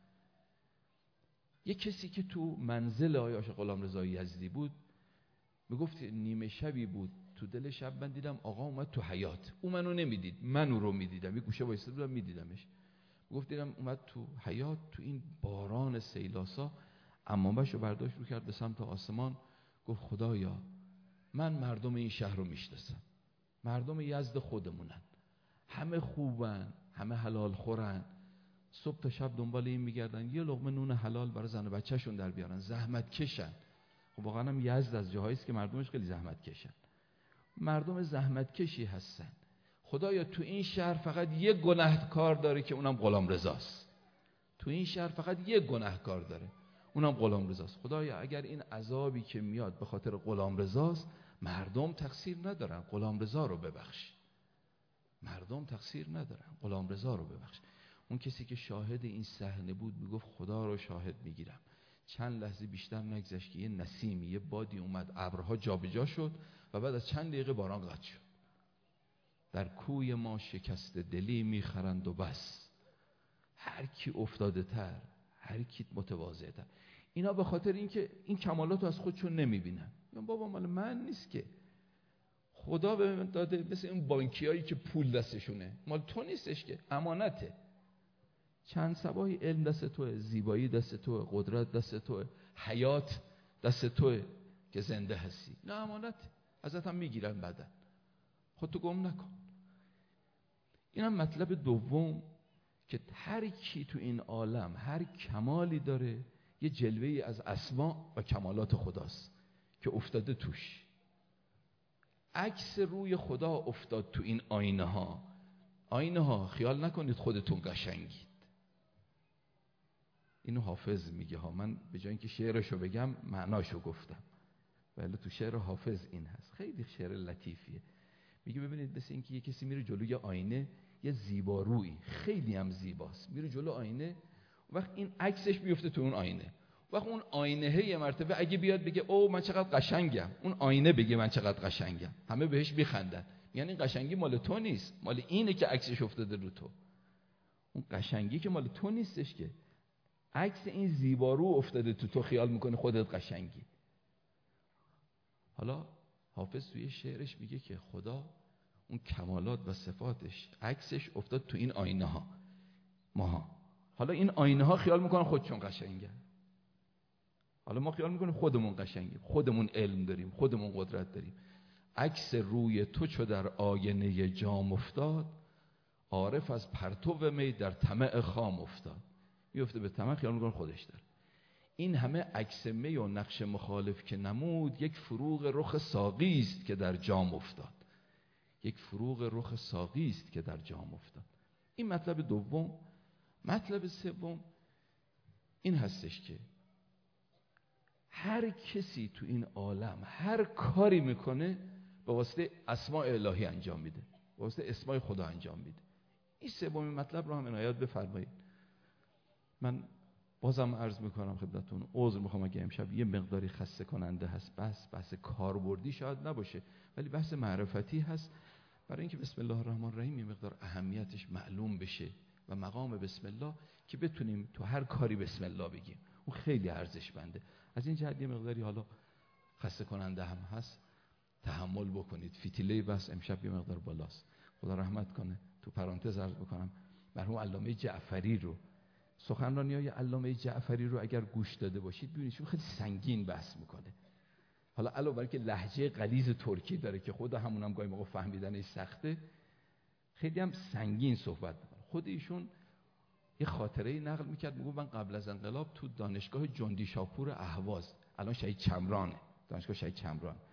Speaker 1: یه کسی که تو منزل آقای عاشق غلامرضا یزدی بود میگفت نیمه شبی بود، تو دل شب من دیدم آقا اومد تو حیاط. او منو نمیدید، من او رو میدیدم، یه گوشه وایساده بودم میدیدمش. میگفت دیدم اومد تو حیاط، تو این باران سیلاسا عمامه‌شو برداشت رو کرد به سمت آسمان، گفت خدایا من مردم این شهر رو میشناسم، مردم یزد خودمونن، همه خوبن، همه حلال خورن، صبح تا شب دنبال این میگردن یه لقمه نون حلال برای زن و بچه‌شون در بیارن، زحمت کشن. خب واقعا هم یزد از جاهایی است که مردمش خیلی زحمت کشن، مردم زحمت کشی هستن. خدایا تو این شهر فقط یه گناهکار داره که اونم غلامرضاست، تو این شهر فقط یه گناهکار داره اونم غلامرضاست. خدایا اگر این عذابی که میاد به خاطر غلامرضاست، مردم تقصیر ندارن، غلامرضا رو ببخش، مردم تقصیر ندارن، غلامرضا رو ببخش. اون کسی که شاهد این صحنه بود میگفت خدا رو شاهد میگیرم، چند لحظه بیشتر نگذشت که یه نسیمی، یه بادی اومد، ابرها جابجا شد و بعد از چند دقیقه باران قطع شد. در کوی ما شکست دلی میخرند و بس، هر کی افتاده تر، هر کی متواضع تر. اینا به خاطر اینکه این کمالات رو از خودشون نمیبینن. میگن بابا مال من نیست که، خدا به من داده، مثل این بانکیایی که پول دستشونه، مال تو نیستش که، امانته. چند صباحی علم دست توه، زیبایی دست توه، قدرت دست توه، حیات دست توه که زنده هستی، نه امانته، ازت هم میگیرن بعدن، خودتو گم نکن. این هم مطلب دوم که هر کی تو این عالم هر کمالی داره یه جلوه‌ای از اسما و کمالات خداست که افتاده توش. عکس روی خدا افتاد تو این آینه ها. آینه ها خیال نکنید خودتون قشنگید. اینو حافظ میگه ها، من به جای اینکه شعرشو بگم معناشو گفتم، ولی تو شعر حافظ این هست، خیلی شعر لطیفیه. میگه ببینید مثل اینکه یه کسی میره جلوی آینه، یه زیبارویی خیلی هم زیباست، میره جلو آینه، وقت این عکسش میفته تو اون آینه، وقت اون آینه یه مرتبه اگه بیاد بگه او من چقدر قشنگم، اون آینه بگه من چقدر قشنگم، همه بهش میخندن، یعنی این قشنگی مال تو نیست، مال اینه که عکسش افتاده رو تو. اون قشنگی که مال تو نیستش که، عکس این زیبارو افتاده تو تو، خیال میکنه خودت قشنگی. حالا حافظ توی شعرش میگه که خدا اون کمالات و صفاتش عکسش افتاد تو این آینه ها ماها. حالا این آینه ها خیال میکنن خودشون قشنگن، حالا ما خیال میکنیم خودمون قشنگیم، خودمون علم داریم، خودمون قدرت داریم. عکس روی تو چو در آینه جام افتاد، عارف از پرتو می در طمع خام افتاد. میفته به طمع، خیال میکنه خودش داره. این همه عکس می و نقش مخالف که نمود، یک فروغ رخ ساقی است که در جام افتاد. یک فروغ رخ ساقی است که در جام افتاد. این مطلب دوم. مطلب سوم این هستش که هر کسی تو این عالم هر کاری میکنه به واسطه اسماء الهی انجام میده، به واسطه اسماء خدا انجام میده. این سومین مطلب رو هم عنایت بفرمایید. من بازم عرض میکنم خدمتتون، عذر میخوام اگه امشب یه مقداری خسته کننده هست، بس بحث کاربردی شاید نباشه ولی بحث معرفتی هست، برای اینکه بسم الله الرحمن الرحیم یه مقدار اهمیتش معلوم بشه و مقام بسم الله که بتونیم تو هر کاری بسم الله بگیم، اون خیلی ارزشمنده. از این جهت یه مقداری حالا خسته کننده هم هست، تحمل بکنید. فتیله بس امشب یه مقدار بالاست، خدا رحمت کنه. تو پرانتز عرض بکنم مرحوم علامه جعفری رو، سخنرانی‌های علامه جعفری رو اگر گوش داده باشید ببینید چون خیلی سنگین بحث میکنه. حالا علاوه بر که لهجه غلیظ ترکی داره که خود همونم گاهی موقع فهمیدنش سخته، خیلی هم سنگین صحبت میکنه. خود ایشون یه خاطره نقل میکرد، میگه من قبل از انقلاب تو دانشگاه جندی شاپور اهواز، الان شهید چمرانه، دانشگاه شهید چمران،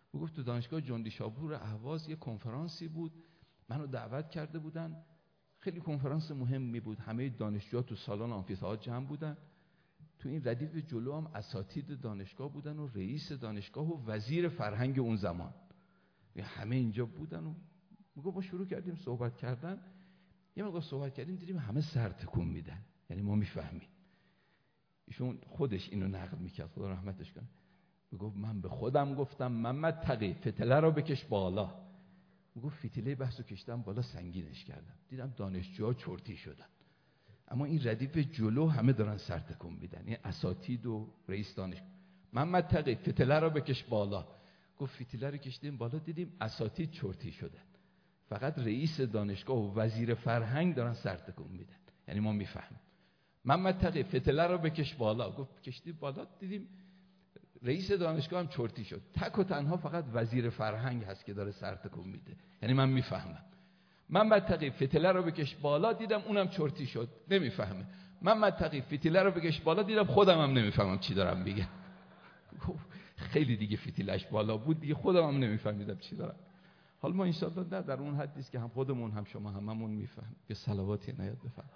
Speaker 1: میگفت تو دانشگاه جندی شاپور اهواز یه کنفرانسی بود، منو دعوت کرده بودن، خیلی کنفرانس مهمی بود، همه دانشجوها تو سالن آمفی‌تئاتر جمع بودن. تو این ردیف جلو هم اساتید دانشگاه بودن و رئیس دانشگاه و وزیر فرهنگ اون زمان، همه اینجا بودن. و میگه ما شروع کردیم صحبت کردن، یه موقع صحبت کردیم دیدیم همه سر تکون میدن، یعنی ما میفهمیم. ایشون خودش اینو نقل میکرد، خدا رحمتش کنه، میگفت من به خودم گفتم محمد تقی فتله رو بکش بالا. میگفت فتیله بحثو کشتم بالا، سنگینش کردم، دیدم دانشجوها چرتی شدن، اما این ردیف جلو همه دارن سر تکون میدن، این اساتید و رئیس دانشگاه. محمد تقی فتله رو بکش بالا. گفت فتیله رو کشیدیم بالا، دیدیم اساتید چرتی شدن، فقط رئیس دانشگاه و وزیر فرهنگ دارن سر تکون میدن، یعنی ما میفهمیم. محمد تقی فتله رو بکش بالا. گفت کشیدیم بالا، دیدیم رئیس دانشگاه هم چرتی شد، تک و تنها فقط وزیر فرهنگ هست که داره سر تکون میده، یعنی من میفهمم. محمد تقی فتله رو بکش بالا، دیدم اونم چرتی شد، نمیفهمه. محمد تقی فتله رو بکش بالا، دیدم خودم هم نمیفهمم چی دارم میگم. خیلی دیگه فتیلش بالا بود دیگه، خودم هم نمیفهمیدم چی دارم. حالا ما انشاءالله نه در اون حدی است که هم خودمون هم شما هممون میفهمیم. یه صلواتی نیاد بفهم.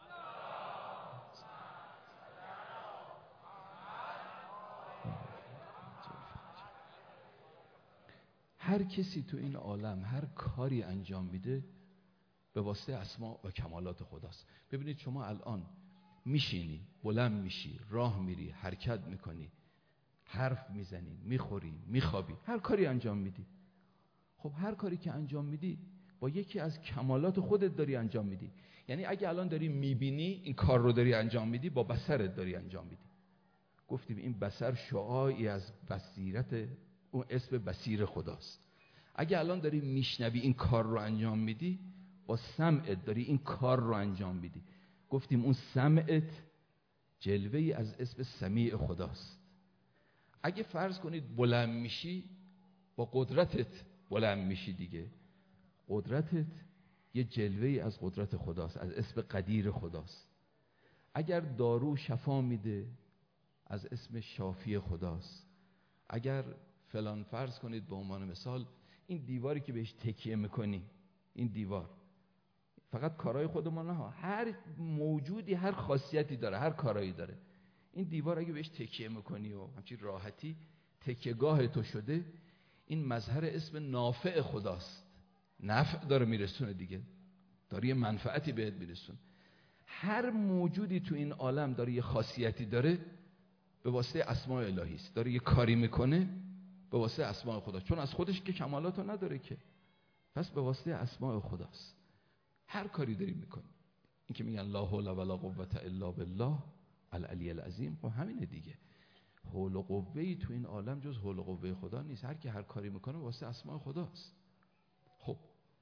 Speaker 1: هر کسی تو این عالم هر کاری انجام میده به واسطه اسما و کمالات خداست. ببینید شما الان میشینی، بلند میشی، راه میری، حرکت میکنی، حرف میزنی، میخوری، میخوابی، هر کاری انجام میدی. خب هر کاری که انجام میدی با یکی از کمالات خودت داری انجام میدی. یعنی اگه الان داری میبینی این کار رو داری انجام میدی، با بصرت داری انجام میدی. گفتیم این بصر شعاعی از بصیرت، اون اسم بصیر خداست. اگه الان داری میشنوی این کار رو انجام میدی، با سمعت داری این کار رو انجام میدی. گفتیم اون سمعت جلوه‌ای از اسم سمیع خداست. اگه فرض کنید بلند میشی، با قدرتت بلند میشی دیگه، قدرتت یه جلوه‌ای از قدرت خداست، از اسم قدیر خداست. اگر دارو شفا میده، از اسم شافی خداست. اگر فلان فرض کنید به عنوان مثال این دیواری که بهش تکیه میکنی، این دیوار فقط کارهای خودمون نه، هر موجودی هر خاصیتی داره، هر کارایی داره. این دیوار اگه بهش تکیه میکنی و همچین راحتی تکیهگاه تو شده، این مظهر اسم نافع خداست، نفع داره میرسونه دیگه، داره یه منفعتی بهت میرسونه. هر موجودی تو این عالم داره یه خاصیتی داره، به واسطه اسماء الهی است، داره یه کاری میکنه به واسطه اسماء خدا، چون از خودش که کمالاتو نداره که، پس به واسطه اسماء خداست. هر کاری داری میکنی. این که میگن لا حول ولا قوة الا بالله العلی العظیم، و همینه دیگه. حول و قوه‌ای تو این عالم جز حول و قوه خدا نیست. هر کی هر کاری میکنه واسه اسماء خداست. خب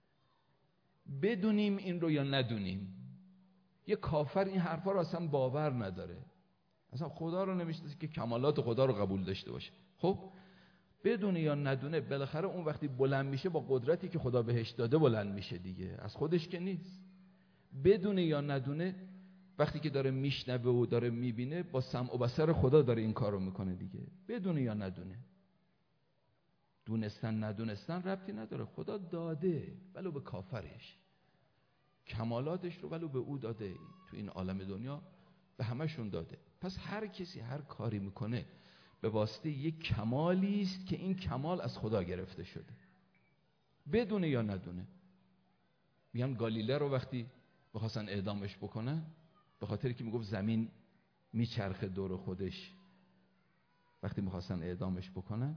Speaker 1: بدونیم این رو یا ندونیم، یه کافر این حرفا رو اصلا باور نداره، اصلا خدا رو نمیشناسه که کمالات خدا رو قبول داشته باشه. خب بدونه یا ندونه، بالاخره اون وقتی بلند میشه با قدرتی که خدا بهش داده بلند میشه دیگه، از خودش که نیست. بدونه یا ندونه، وقتی که داره میشنوه و داره میبینه، با سمع و بصر خدا داره این کارو میکنه دیگه. بدونه یا ندونه، دونستن ندونستن ربطی نداره، خدا داده ولو به کافرش، کمالاتش رو ولو به او داده، تو این عالم دنیا به همشون داده. پس هر کسی هر کاری میکنه به واسطه یک کمالی است که این کمال از خدا گرفته شده، بدونه یا ندونه. میگن گالیله رو وقتی بخواستن اعدامش بکنن، به خاطر که میگفت زمین میچرخه دور خودش، وقتی میخواستن اعدامش بکنن،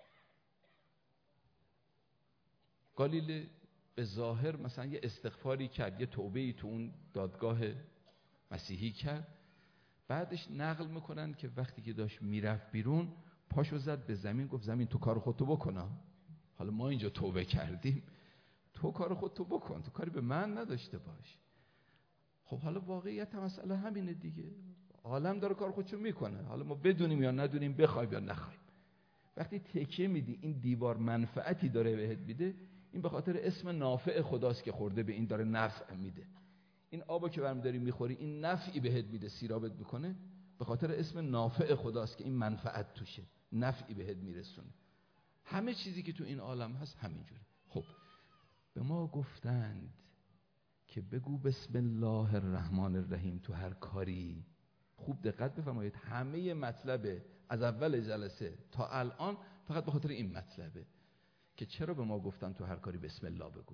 Speaker 1: گالیله به ظاهر مثلا یه استغفاری کرد، یه توبه‌ای تو اون دادگاه مسیحی کرد. بعدش نقل میکنن که وقتی که داشت میرفت بیرون، پاشو زد به زمین، گفت زمین تو کار خودتو بکن، حالا ما اینجا توبه کردیم، تو کار خودتو بکن، تو کاری به من نداشته باش. خب حالا واقعیت مسئله همینه دیگه، عالم داره کار خودشو میکنه، حالا ما بدونیم یا ندونیم، بخوایم یا نخوایم. وقتی تکیه میدی این دیوار منفعتی داره بهت میده، این به خاطر اسم نافع خداست که خورده به این داره نفع میده. این آبو که برمی داری میخوری، این نفعی بهت میده، سیرابت میکنه، به خاطر اسم نافع خداست که این منفعت توشه، نفعی بهت میرسونه. همه چیزی که تو این عالم هست همینجوره. خب به ما گفتند که بگو بسم الله الرحمن الرحیم تو هر کاری. خوب دقت بفرمایید، همه مطلب از اول جلسه تا الان فقط به خاطر این مطلبه که چرا به ما گفتن تو هر کاری بسم الله بگو.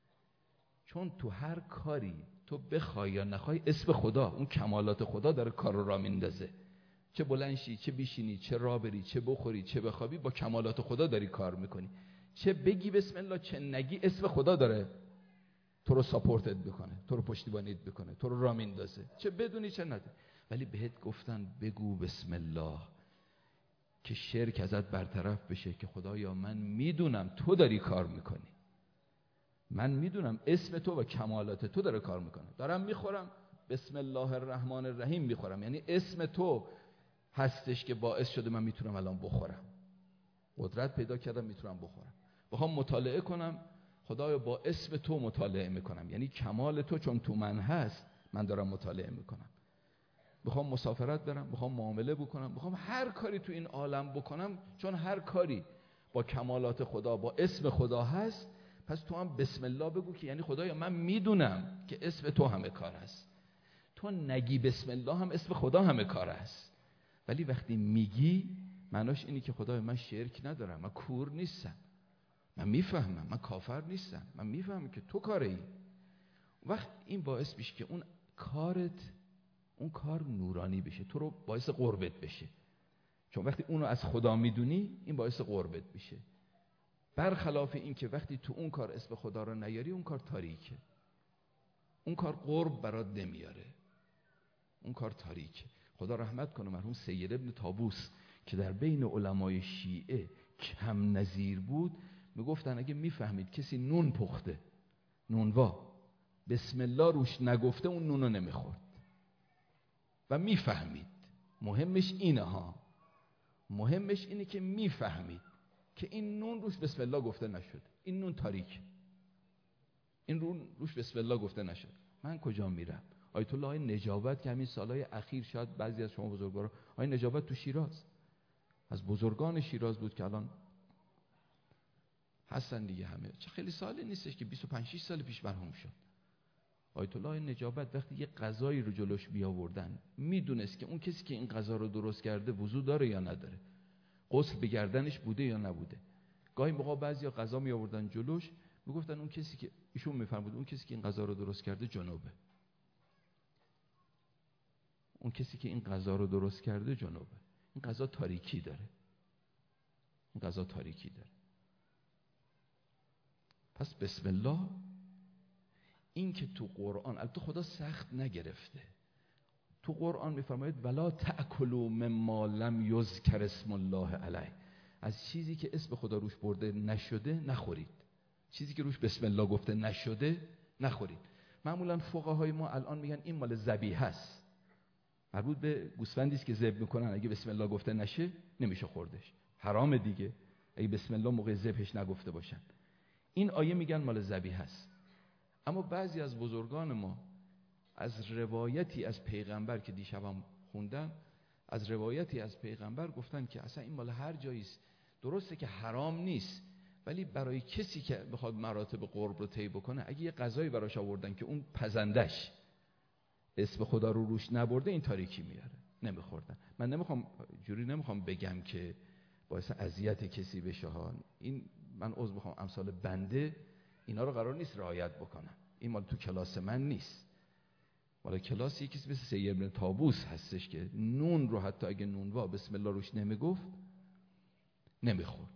Speaker 1: چون تو هر کاری تو بخوای یا نخوای اسم خدا، اون کمالات خدا داره کار رو را میندازه. چه بلنشی، چه بیشینی، چه راه بری، چه بخوری، چه بخوابی، با کمالات خدا داری کار میکنی. چه بگی بسم الله، چه نگی، اسم خدا داره تو رو ساپورتت بکنه، تو رو پشتیبانیت بکنه، تو رو را میندازه، چه بدونی چه ندونی. ولی بهت گفتن بگو بسم الله که شرک ازت برطرف بشه، که خدایا من میدونم تو داری کار میکنی، من میدونم اسم تو و کمالات تو داره کار میکنه. دارم میخورم بسم الله الرحمن الرحیم میخورم، یعنی اسم تو هستش که باعث شده من میتونم الان بخورم. قدرت پیدا کردم میتونم بخورم. بخوام مطالعه کنم، خدایا با اسم تو مطالعه میکنم، یعنی کمال تو چون تو من هست من دارم مطالعه میکنم. بخوام مسافرت برم، بخوام معامله بکنم، بخوام هر کاری تو این عالم بکنم، چون هر کاری با کمالات خدا با اسم خدا هست، پس تو هم بسم الله بگو که یعنی خدایا من میدونم که اسم تو همه کار است. تو نگی بسم الله هم اسم خدا همه کار است، ولی وقتی میگی معناش اینی که خدایا من شرک ندارم، من کور نیستم، من میفهمم، من کافر نیستم، من میفهمم که تو کاری. وقت این باعث میشه که اون کارت، اون کار نورانی بشه، تو رو باعث قربت بشه. چون وقتی اونو از خدا میدونی این باعث قربت بشه. برخلاف این که وقتی تو اون کار اسم خدا رو نیاری، اون کار تاریکه، اون کار قرب برات نمیاره، اون کار تاریکه. خدا رحمت کنه مرحوم سید ابن طاووس که در بین علمای شیعه کم نظیر بود، میگفتن اگه میفهمید کسی نون پخته، نونوا، بسم الله روش نگفته اون نونو نمیخورد. و میفهمید، مهمش اینه ها، مهمش اینه که میفهمید که این نون روش بسم الله گفته نشد، این نون تاریک، این نون روش بسم الله گفته نشد. من کجا میرم؟ آیت الله نجابت که همین سالهای اخیر شاید بعضی از شما بزرگوارا، آیت نجابت تو شیراز از بزرگان شیراز بود که الان هستن دیگه، همه چه خیلی سالی نیستش که بیست و پنج شش سال پیش مرحوم شد. آیت الله نجابت وقتی یه غذایی رو جلوش بیاوردن، میدونست که اون کسی که این غذا رو درست کرده وضو داره یا نداره، غسل به گردنش بوده یا نبوده. گاهی موقع بعضیا غذا می آوردن جلوش، میگفتن اون کسی که ایشون میفرمود اون کسی که این غذا رو درست کرده جنوبه، اون کسی که این غذا رو درست کرده جنوبه، این غذا تاریکی داره، این غذا تاریکی داره. پس بسم الله این که تو قرآن، البته خدا سخت نگرفته، تو قرآن میفرماید ولا تأکلوا مما لم یذکر اسم الله علیه، از چیزی که اسم خدا روش برده نشده نخورید، چیزی که روش بسم الله گفته نشده نخورید. معمولا فقهای ما الان میگن این مال ذبیحه است، مربوط به گوسفندی است که ذبح میکنن، اگه بسم الله گفته نشه نمیشه خوردش، حرام دیگه اگه بسم الله موقع ذبحش نگفته باشن. این آیه میگن مال ذبیحه است. اما بعضی از بزرگان ما از روایتی از پیغمبر که دیشبم خوندم، از روایتی از پیغمبر گفتن که اصلا این مال هر جاییست، درسته که حرام نیست، ولی برای کسی که بخواد مراتب قرب رو طی بکنه، اگه یه غذایی براش آوردن که اون پزندش اسم خدا رو روش نبرده، این تاریکی میاره، نمیخوردن. من نمیخوام جوری نمیخوام بگم که باعث اذیت کسی بشه ها، این من عذر میخوام، امثال بنده اینا رو قرار نیست رعایت بکنم، این مال تو کلاس من نیست، مال کلاس یکی مثل سید ابن طاووس هستش که نون رو حتی اگه نونوا بسم الله روش نمیگفت نمیخورد.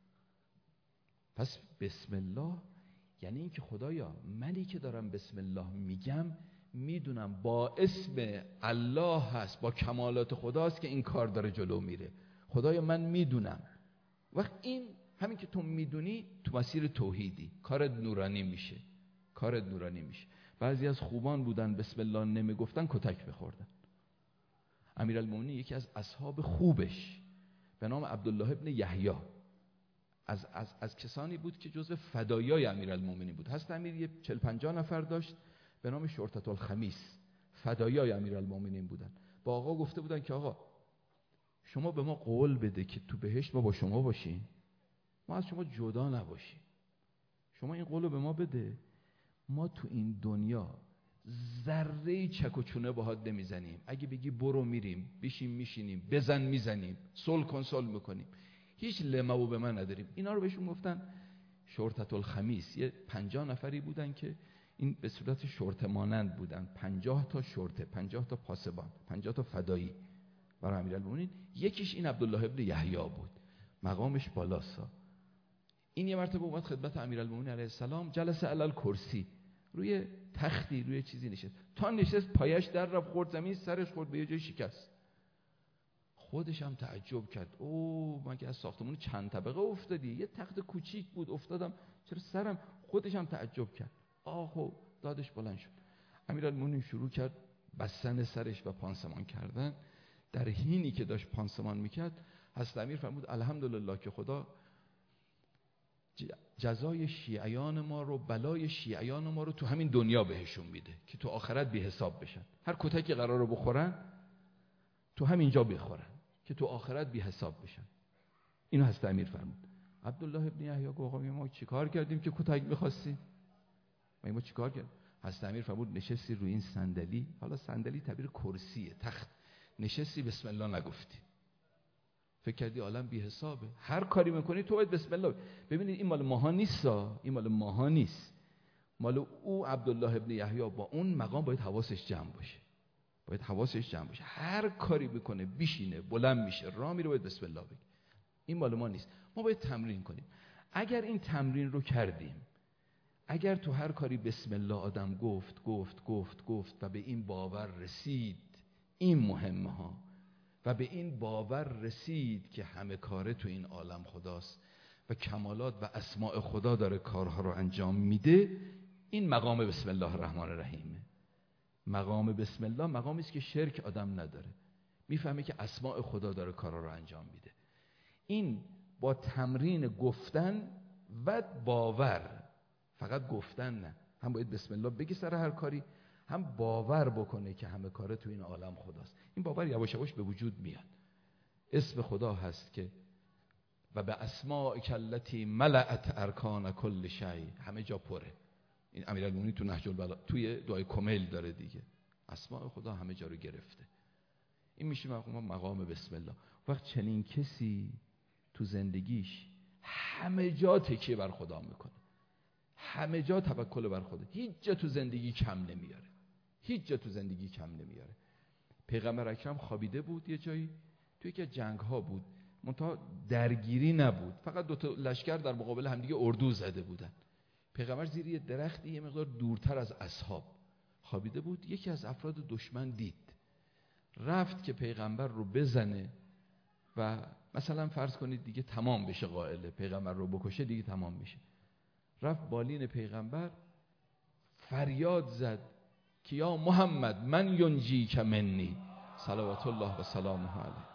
Speaker 1: پس بسم الله یعنی این که خدایا منی که دارم بسم الله میگم میدونم با اسم الله هست، با کمالات خداست که این کار داره جلو میره، خدایا من میدونم. وقت این همین که تو میدونی تو مسیر توحیدی، کارت نورانی میشه، کارت نورانی میشه. بعضی از خوبان بودن بسم الله نمیگفتن کتک بخوردن. امیرالمومنین یکی از اصحاب خوبش به نام عبدالله ابن یحیی از, از, از کسانی بود که جزو فدایای امیرالمومنین بود. هست امیر یه چهل پنجاه نفر داشت به نام شرطة الخمیس، فدایای امیرالمومنین بودن. با آقا گفته بودن که آقا شما به ما قول بده که تو بهشت ما با شما باشیم، ما از شما جدا نباشیم. شما این قولو به ما بده، ما تو این دنیا ذره چک و چونه باهات نمیزنیم. اگه بگی برو میریم، بشیم میشینیم، بزن میزنیم، صلح کن صلح میکنیم. هیچ لمو به من نداریم. اینا رو بهشون گفتن شرطة الخمیس. یه پنجاه نفری بودن که این به صورت شرطه مانند بودن، پنجاه تا شرطه، پنجاه تا پاسبان، پنجاه تا فدایی برای امیرالمومنین. یکیش این عبدالله ابن یحیی بود، مقامش بالاسا. این یه مرتبه اومد خدمت امیرالمومنین علیه السلام، جلس علی الکرسی، روی تختی روی چیزی نشست. تا نشست پایش در رفت، خورد زمین، سرش خورد به یه جای شکست. خودش هم تعجب کرد، او من که از ساختمون چند طبقه افتادی، یه تخت کوچیک بود افتادم، چرا سرم؟ خودش هم تعجب کرد. آخو دادش بلند شد. امیرالمومنین شروع کرد بستن سرش و پانسمان کردن. در حینی که داشت پانسمان میکرد، حضرت امیر فرمود الحمدلله که خدا جزای شیعیان ما رو، بلای شیعیان ما رو تو همین دنیا بهشون میده که تو آخرت بی حساب بشن. هر کتکی قرار رو بخورن تو همینجا بخورن که تو آخرت بی حساب بشن. اینو حضرت امیر فرمود. عبدالله ابن یحیی گفت آقا ما چیکار کردیم که کتک می‌خواستیم؟ ما ما چیکار کردیم؟ حضرت امیر فرمود نشستی روی این صندلی، حالا صندلی تعبیر کرسیه، تخت، نشستی بسم الله نگفتی. فکر کردی عالم بی حسابه، هر کاری میکنی تو باید بسم الله. ببینید این مال ماها نیست، این مال ماها نیست، مال او عبدالله ابن یحیی. با اون مقام باید حواسش جمع باشه، باید حواسش جمع باشه. هر کاری میکنه، بیشینه، بلند میشه، راه میره، باید بسم الله بگه. این مال ما نیست، ما باید تمرین کنیم. اگر این تمرین رو کردیم، اگر تو هر کاری بسم الله آدم گفت گفت گفت گفت و به این باور رسید، این مهمه ها، و به این باور رسید که همه کاره تو این عالم خداست و کمالات و اسماء خدا داره کارها رو انجام میده، این مقام بسم الله الرحمن الرحیمه. مقام بسم الله مقامی است که شرک آدم نداره، میفهمه که اسماء خدا داره کارها رو انجام میده. این با تمرین گفتن و باور، فقط گفتن نه، هم باید بسم الله بگی سر هر کاری، هم باور بکنه که همه کاره تو این عالم خداست. این باور یواش یواش به وجود میاد. اسم خدا هست که و به اسماء کلتی ملأت ارکان کل شیء، همه جا پره. این امیرالمومنین تو نهج البلاغه توی دعای کمیل داره دیگه، اسماء خدا همه جا رو گرفته. این میشه مقام مقام بسم الله. وقت چنین کسی تو زندگیش همه جا تکیه بر خدا میکنه، همه جا توکل بر خدا، هیچ جا تو زندگی کم نمیاره، هیچ جا تو زندگی کم نمیاره. پیغمبر اکرم خوابیده بود یه جایی، توی که جنگ ها بود، منتها درگیری نبود، فقط دو تا لشکر در مقابل همدیگه اردو زده بودن. پیغمبر زیر یه درختی یه مقدار دورتر از اصحاب خوابیده بود. یکی از افراد دشمن دید، رفت که پیغمبر رو بزنه و مثلا فرض کنید دیگه تمام بشه، قائله پیغمبر رو بکشه دیگه تمام میشه. رفت بالین پیغمبر فریاد زد که یا محمد من ینجی که منی صلوات الله و سلامه علیه.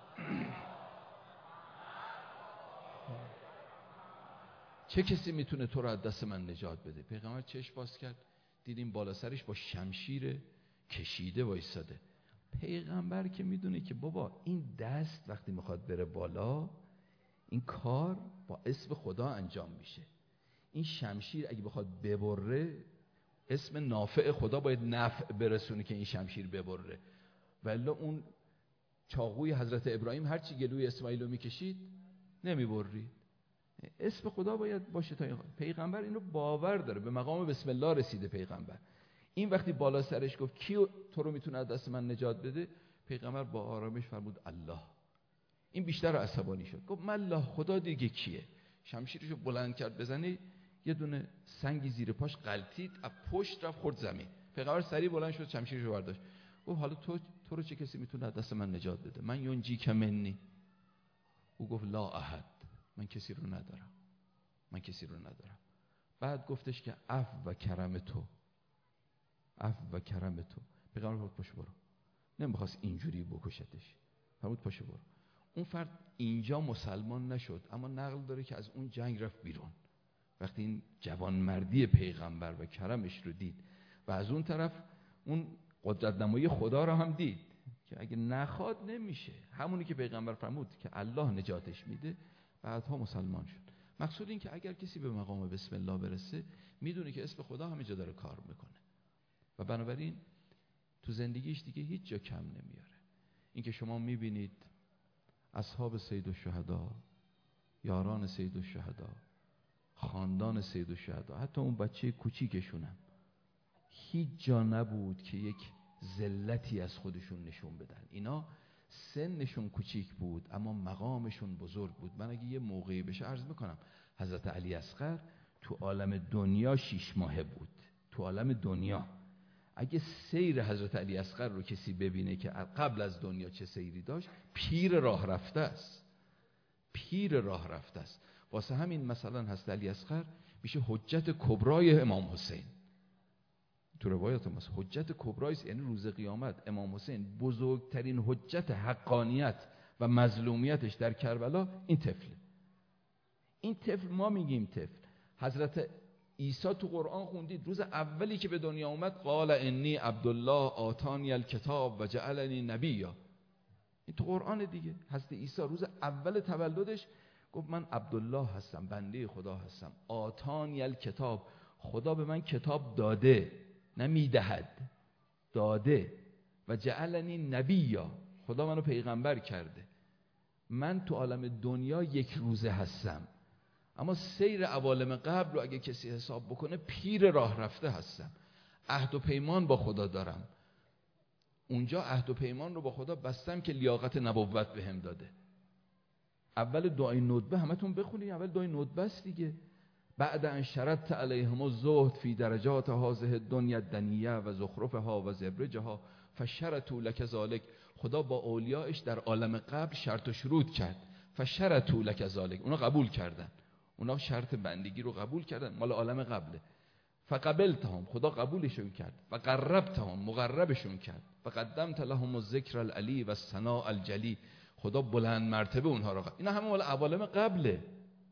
Speaker 1: چه کسی میتونه تو رو از دست من نجات بده؟ پیغمبر چشم باز کرد، دیدیم بالا سرش با شمشیر کشیده وایساده. پیغمبر که میدونه که بابا این دست وقتی میخواد بره بالا، این کار با اسم خدا انجام میشه. این شمشیر اگه بخواد ببره، اسم نافع خدا باید نفع برسونه که این شمشیر ببره، ولی اون چاقوی حضرت ابراهیم هرچی گلوی اسماعیل رو میکشید نمیبرید. اسم خدا باید باشه تا این خدا. پیغمبر اینو باور داره، به مقام بسم الله رسیده پیغمبر. این وقتی بالا سرش گفت کی تو رو میتونه از دست من نجات بده، پیغمبر با آرامش فرمود الله. این بیشتر عصبانی شد، گفت من الله، خدا دیگه کیه؟ شمشیرشو بلند کرد بزنه، یه دونه سنگی زیر پاش غلطید، از پشت رفت خورد زمین. پیغمبر سریع بلند شد شمشیرشو برداشت، گفت حالا تو تو رو چه کسی میتونه از دست من نجات بده؟ من ینجی که منی. او گفت لا احد، من کسی رو ندارم، من کسی رو ندارم. بعد گفتش که عفو و کرم تو، عفو و کرم تو. پیغمبر فرمود پاشو برو. نمیخواست اینجوری بکشتش، فرمود پاشو برو. اون فرد اینجا مسلمان نشد، اما نقل داره که از اون جنگ رفت بیرون. وقتی این جوانمردی پیغمبر و کرمش رو دید و از اون طرف اون قدرت نمایی خدا رو هم دید که اگه نخواد نمیشه، همونی که پیغمبر فرمود که الله نجاتش میده، بعدها مسلمان شد. مقصود این که اگر کسی به مقام بسم الله برسه میدونه که اسم خدا همه جا داره کار میکنه و بنابراین تو زندگیش دیگه هیچ جا کم نمیاره. این که شما میبینید اصحاب سید الشهدا، یاران سید الشهدا، خاندان سید الشهدا، حتی اون بچه کوچیکشونم هیچ جا نبود که یک ذلتی از خودشون نشون بدن. اینا سنشون کوچیک بود اما مقامشون بزرگ بود. من اگه یه موقعی بشه عرض میکنم حضرت علی اصغر تو عالم دنیا شیش ماهه بود. تو عالم دنیا اگه سیر حضرت علی اصغر رو کسی ببینه که قبل از دنیا چه سیری داشت، پیر راه رفته است. پیر راه رفته است. واسه همین مثلا حضرت علی اصغر میشه حجت کبرای امام حسین. تو روایات هم هست حجت کبرای، یعنی روز قیامت امام حسین بزرگترین حجت حقانیت و مظلومیتش در کربلا این طفله. این طفل ما میگیم طفل. حضرت عیسی تو قرآن خوندید روز اولی که به دنیا اومد قال انی عبدالله آتانی الکتاب و جعلنی نبیا. این تو قرآن دیگه. حضرت عیسی روز اول تولدش گفت من عبدالله هستم، بنده خدا هستم. آتانی الکتاب، خدا به من کتاب داده، نمیدهد، داده. و جعلنی نبیا، خدا منو پیغمبر کرده. من تو عالم دنیا یک روزه هستم اما سیر عوالم قبل رو اگه کسی حساب بکنه پیر راه رفته هستم. عهد و پیمان با خدا دارم. اونجا عهد و پیمان رو با خدا بستم که لیاقت نبوت بهم داده. اول دعای ندبه همتون بخونید، اول دعای ندبه است دیگه. بعد ان شرطت علیهم الزهد فی درجات هذه الدنیا الدنیه و زخرفها و زبرجها فشرطوا لک ذلک. خدا با اولیاءش در عالم قبل شرط و شروط کرد. فشرطوا لک ذلک، اونا قبول کردن، اونا شرط بندگی رو قبول کردن، مال عالم قبله. فقبلتهم، خدا قبولشون کرد. و قربتهم، مقربشون کرد. و قدمت لهم الذکر العلی و الثناء الجلی، خدا بلند مرتبه اونها رو قبول. اینا همه مال عوالم قبله.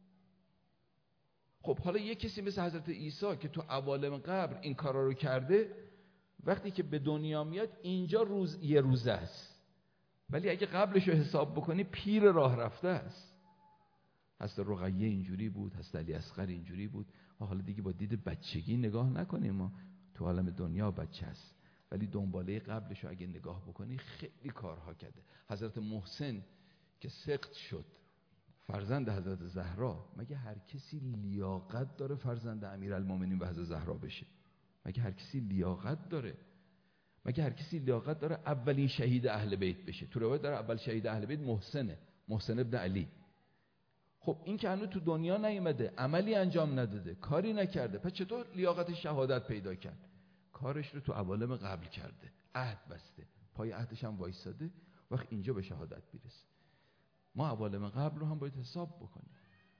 Speaker 1: خب حالا یک کسی مثل حضرت عیسی که تو عوالم قبل این کارا رو کرده، وقتی که به دنیا میاد اینجا روز یه روزه است، ولی اگه قبلش رو حساب بکنی پیر راه رفته است. حضرت رقیه اینجوری بود، حضرت علی اصغر اینجوری بود. و حالا دیگه با دید بچگی نگاه نکنیم، ما تو عالم دنیا بچه است، ولی دنباله قبلش رو اگه نگاه بکنی خیلی کارها کرده. حضرت محسن که سقط شد، فرزند حضرت زهرا، مگه هر کسی لیاقت داره فرزند امیرالمومنین و حضرت زهرا بشه؟ مگه هر کسی لیاقت داره؟ مگه هر کسی لیاقت داره اولین شهید اهل بیت بشه؟ تو روایت داره اول شهید اهل بیت محسنه، محسن ابن علی. خب این که هنوز تو دنیا نیومده، عملی انجام نداده، کاری نکرده، پس چطور لیاقت شهادت پیدا کرد؟ کارش رو تو عوالم قبل کرده، عهد بسته، پای عهدش هم وایساده، وقت اینجا به شهادت میرسه. ما عوالم قبل رو هم باید حساب بکنیم.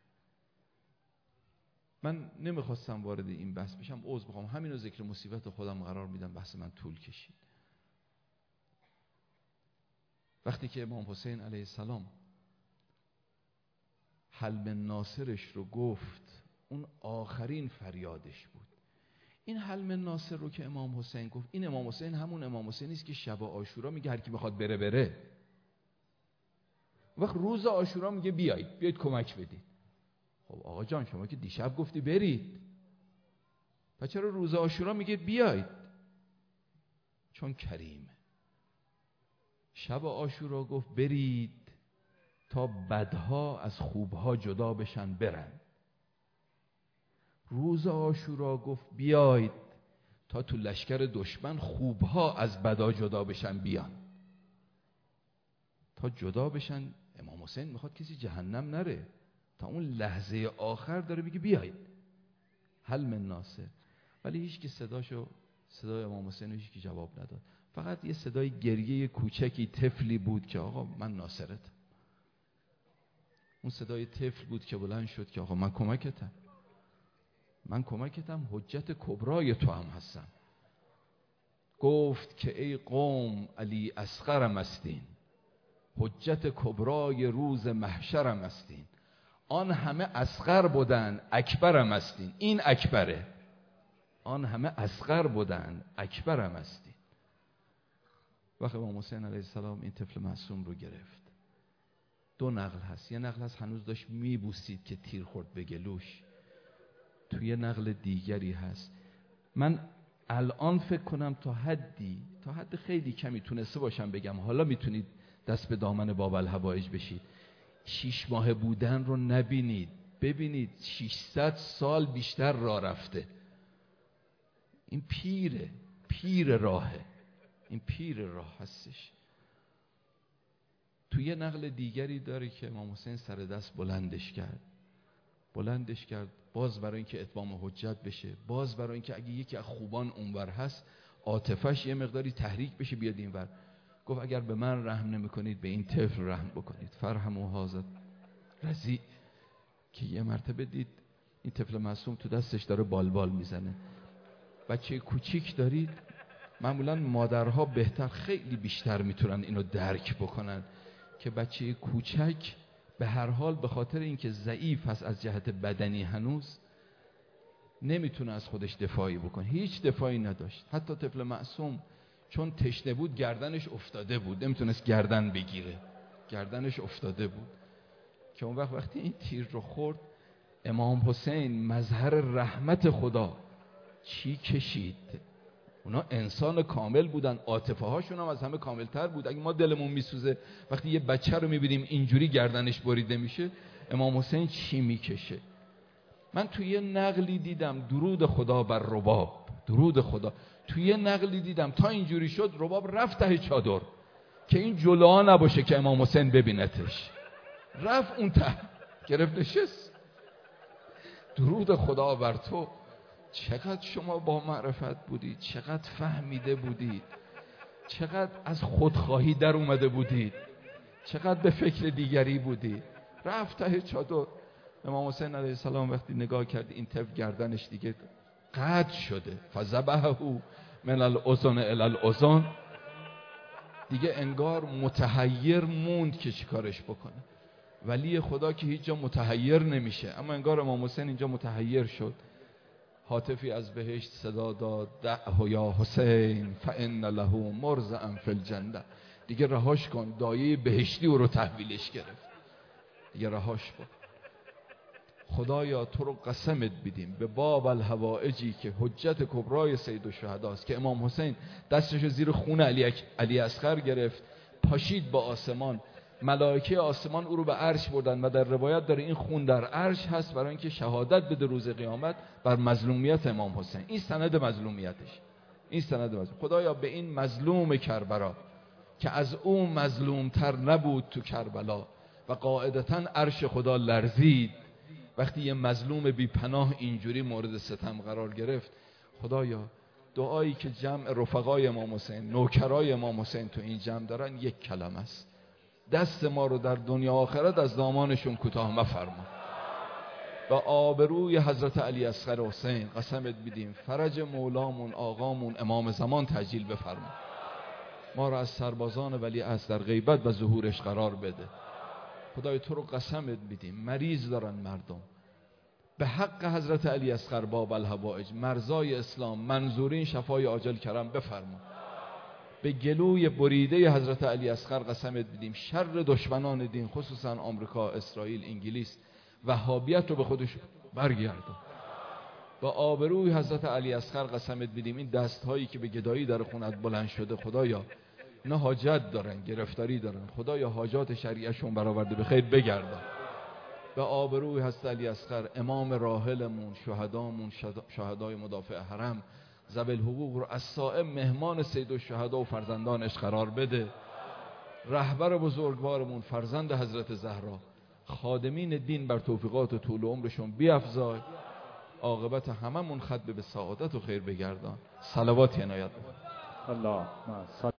Speaker 1: من نمیخواستم وارد این بحث بشم، عذر بخوام، همین رو ذکر مصیبت خودم قرار میدم، بحث من طول کشید. وقتی که امام حسین علیه السلام حلم ناصرش رو گفت، اون آخرین فریادش بود. این حلم ناصر رو که امام حسین گفت، این امام حسین همون امام حسینی است که شب عاشورا میگه هر کی بخواد بره بره. وقت روز عاشورا میگه بیایید بیایید کمک بدید. خب آقا جان شما که دیشب گفتی برید، پس چرا روز عاشورا میگه بیایید؟ چون کریمه. شب عاشورا گفت برید تا بدها از خوبها جدا بشن برن. روز عاشورا گفت بیایید تا تو لشکر دشمن خوبها از بدا جدا بشن بیان. تا جدا بشن. امام حسین میخواد کسی جهنم نره، تا اون لحظه آخر داره میگه بیایید. حلم ناصر. ولی هیچ کی صداشو، صدای امام حسین هیچ کی جواب نداد. فقط یه صدای گریه کوچکی طفلی بود که آقا من ناصرتم. اون صدای طفل بود که بلند شد که آقا من کمکتم، من کمکتم، حجت کبرای تو هم هستم. گفت که ای قوم علی اصغرم استین، حجت کبرای روز محشرم استین. آن همه اصغر بودن اکبرم استین. این اکبره. آن همه اصغر بودن اکبرم استین. وقتی امام حسین علیه السلام این طفل معصوم رو گرفت، دو نقل هست. یه نقل هست هنوز داشت میبوسید که تیر خورد به گلوش. توی یه نقل دیگری هست. من الان فکر کنم تا حدی تا حد خیلی کمی تونسته باشم بگم حالا میتونید دست به دامن باب الحوائج بشید. شیش ماه بودن رو نبینید، ببینید ششصد سال بیشتر راه رفته. این پیره، پیر راهه، این پیر راه هستش. توی یه نقل دیگری داره که امام حسین سر دست بلندش کرد بلندش کرد باز برای اینکه اتمام حجت بشه، باز برای اینکه اگه یکی از خوبان اونور هست عاطفش یه مقداری تحریک بشه بیاد اینور. گفت اگر به من رحم نمی کنید به این طفل رحم بکنید. فرحموا هذا رضیع. که یه مرتبه دید این طفل معصوم تو دستش داره بالبال میزنه. بچه کوچیک دارید، معمولا مادرها بهتر خیلی بیشتر میتونن اینو درک بکنن که بچه کوچک به هر حال به خاطر اینکه ضعیف هست از جهت بدنی هنوز نمیتونه از خودش دفاعی بکنه. هیچ دفاعی نداشت. حتی طفل معصوم چون تشنه بود گردنش افتاده بود، نمیتونست گردن بگیره، گردنش افتاده بود. که اون وقت وقتی این تیر رو خورد امام حسین مظهر رحمت خدا چی کشید. اونا انسان کامل بودن، عاطفه هاشون هم از همه کاملتر بود. اگه ما دلمون میسوزه وقتی یه بچه رو میبینیم اینجوری گردنش بریده میشه، امام حسین چی میکشه. من توی یه نقلی دیدم درود خدا بر رباب، درود خدا توی یه نقلی دیدم تا اینجوری شد رباب رفت ته چادر که این جلوها نباشه که امام حسین ببینتش، رفت اون ته گرفت نشست. درود خدا بر تو. چقدر شما با معرفت بودید، چقدر فهمیده بودید، چقدر از خودخواهی در اومده بودید، چقدر به فکر دیگری بودید. رفت ته چادر. امام حسین علیه السلام وقتی نگاه کرد این طفل گردنش دیگه قطع شده، فذبحه من الاذن الی الاذن، دیگه انگار متحیر موند که چیکارش بکنه. ولی خدا که هیچ جا متحیر نمیشه، اما انگار امام حسین اینجا متحیر شد. هاتفی از بهشت صدا داد دعه یا حسین فان له مرضعا فی الجنه. دیگه رهاش کن، دایه بهشتی او رو تحویلش گرفت، دیگه رهاش کن. خدایا تو رو قسمت بدیم به باب الحوائجی که حجت کبرای سید الشهدا است، که امام حسین دستش زیر خون علی علی اصغر گرفت، پاشید با آسمان، ملائکه آسمان او رو به عرش بردن و در روایت داره این خون در عرش هست برای اینکه شهادت بده روز قیامت بر مظلومیت امام حسین. این سند مظلومیتش، این سند مظلوم. خدایا به این مظلوم کربلا که از او مظلوم تر نبود تو کربلا و قاعدتاً عرش خدا لرزید وقتی یه مظلوم بی پناه اینجوری مورد ستم قرار گرفت. خدایا دعایی که جمع رفقای امام حسین، نوکرای امام حسین تو این جمع دارن یک کلمه است، دست ما رو در دنیا آخرت از دامانشون کوتاه مفرما. و آبروی حضرت علی اصغر حسین قسمت بدیم فرج مولامون آقامون امام زمان تعجیل بفرما. ما را از سربازان ولی از در غیبت و ظهورش قرار بده. خدای تو رو قسمت بدیم مریض دارن مردم، به حق حضرت علی اصغر باب الحوائج مرزای اسلام منظورین شفای عاجل کرم بفرما. به گلوی بریده حضرت علی اصغر قسمت بدیم شر دشمنان دین خصوصا آمریکا، اسرائیل، انگلیس، وهابیت رو به خودش برگردون. با آبروی حضرت علی اصغر قسمت بدیم این دست هایی که به گدایی در خونت بلند شده خدایا نه حاجت دارن، گرفتاری دارن، خدایا حاجات شریعشون برآورده به خیر بگردان. به آبروی حضرت علی اصغر امام راحلمون، شهدامون، شهدای مدافع حرم، ذوی الحقوق رو از صائم مهمان سید الشهدا و فرزندانش قرار بده. رهبر بزرگوارمون فرزند حضرت زهرا، خادمین دین بر توفیقات و طول عمرشون بیفزای. عاقبت هممون ختم به سعادت و خیر بگردان. صلوات عنایت.
Speaker 2: الله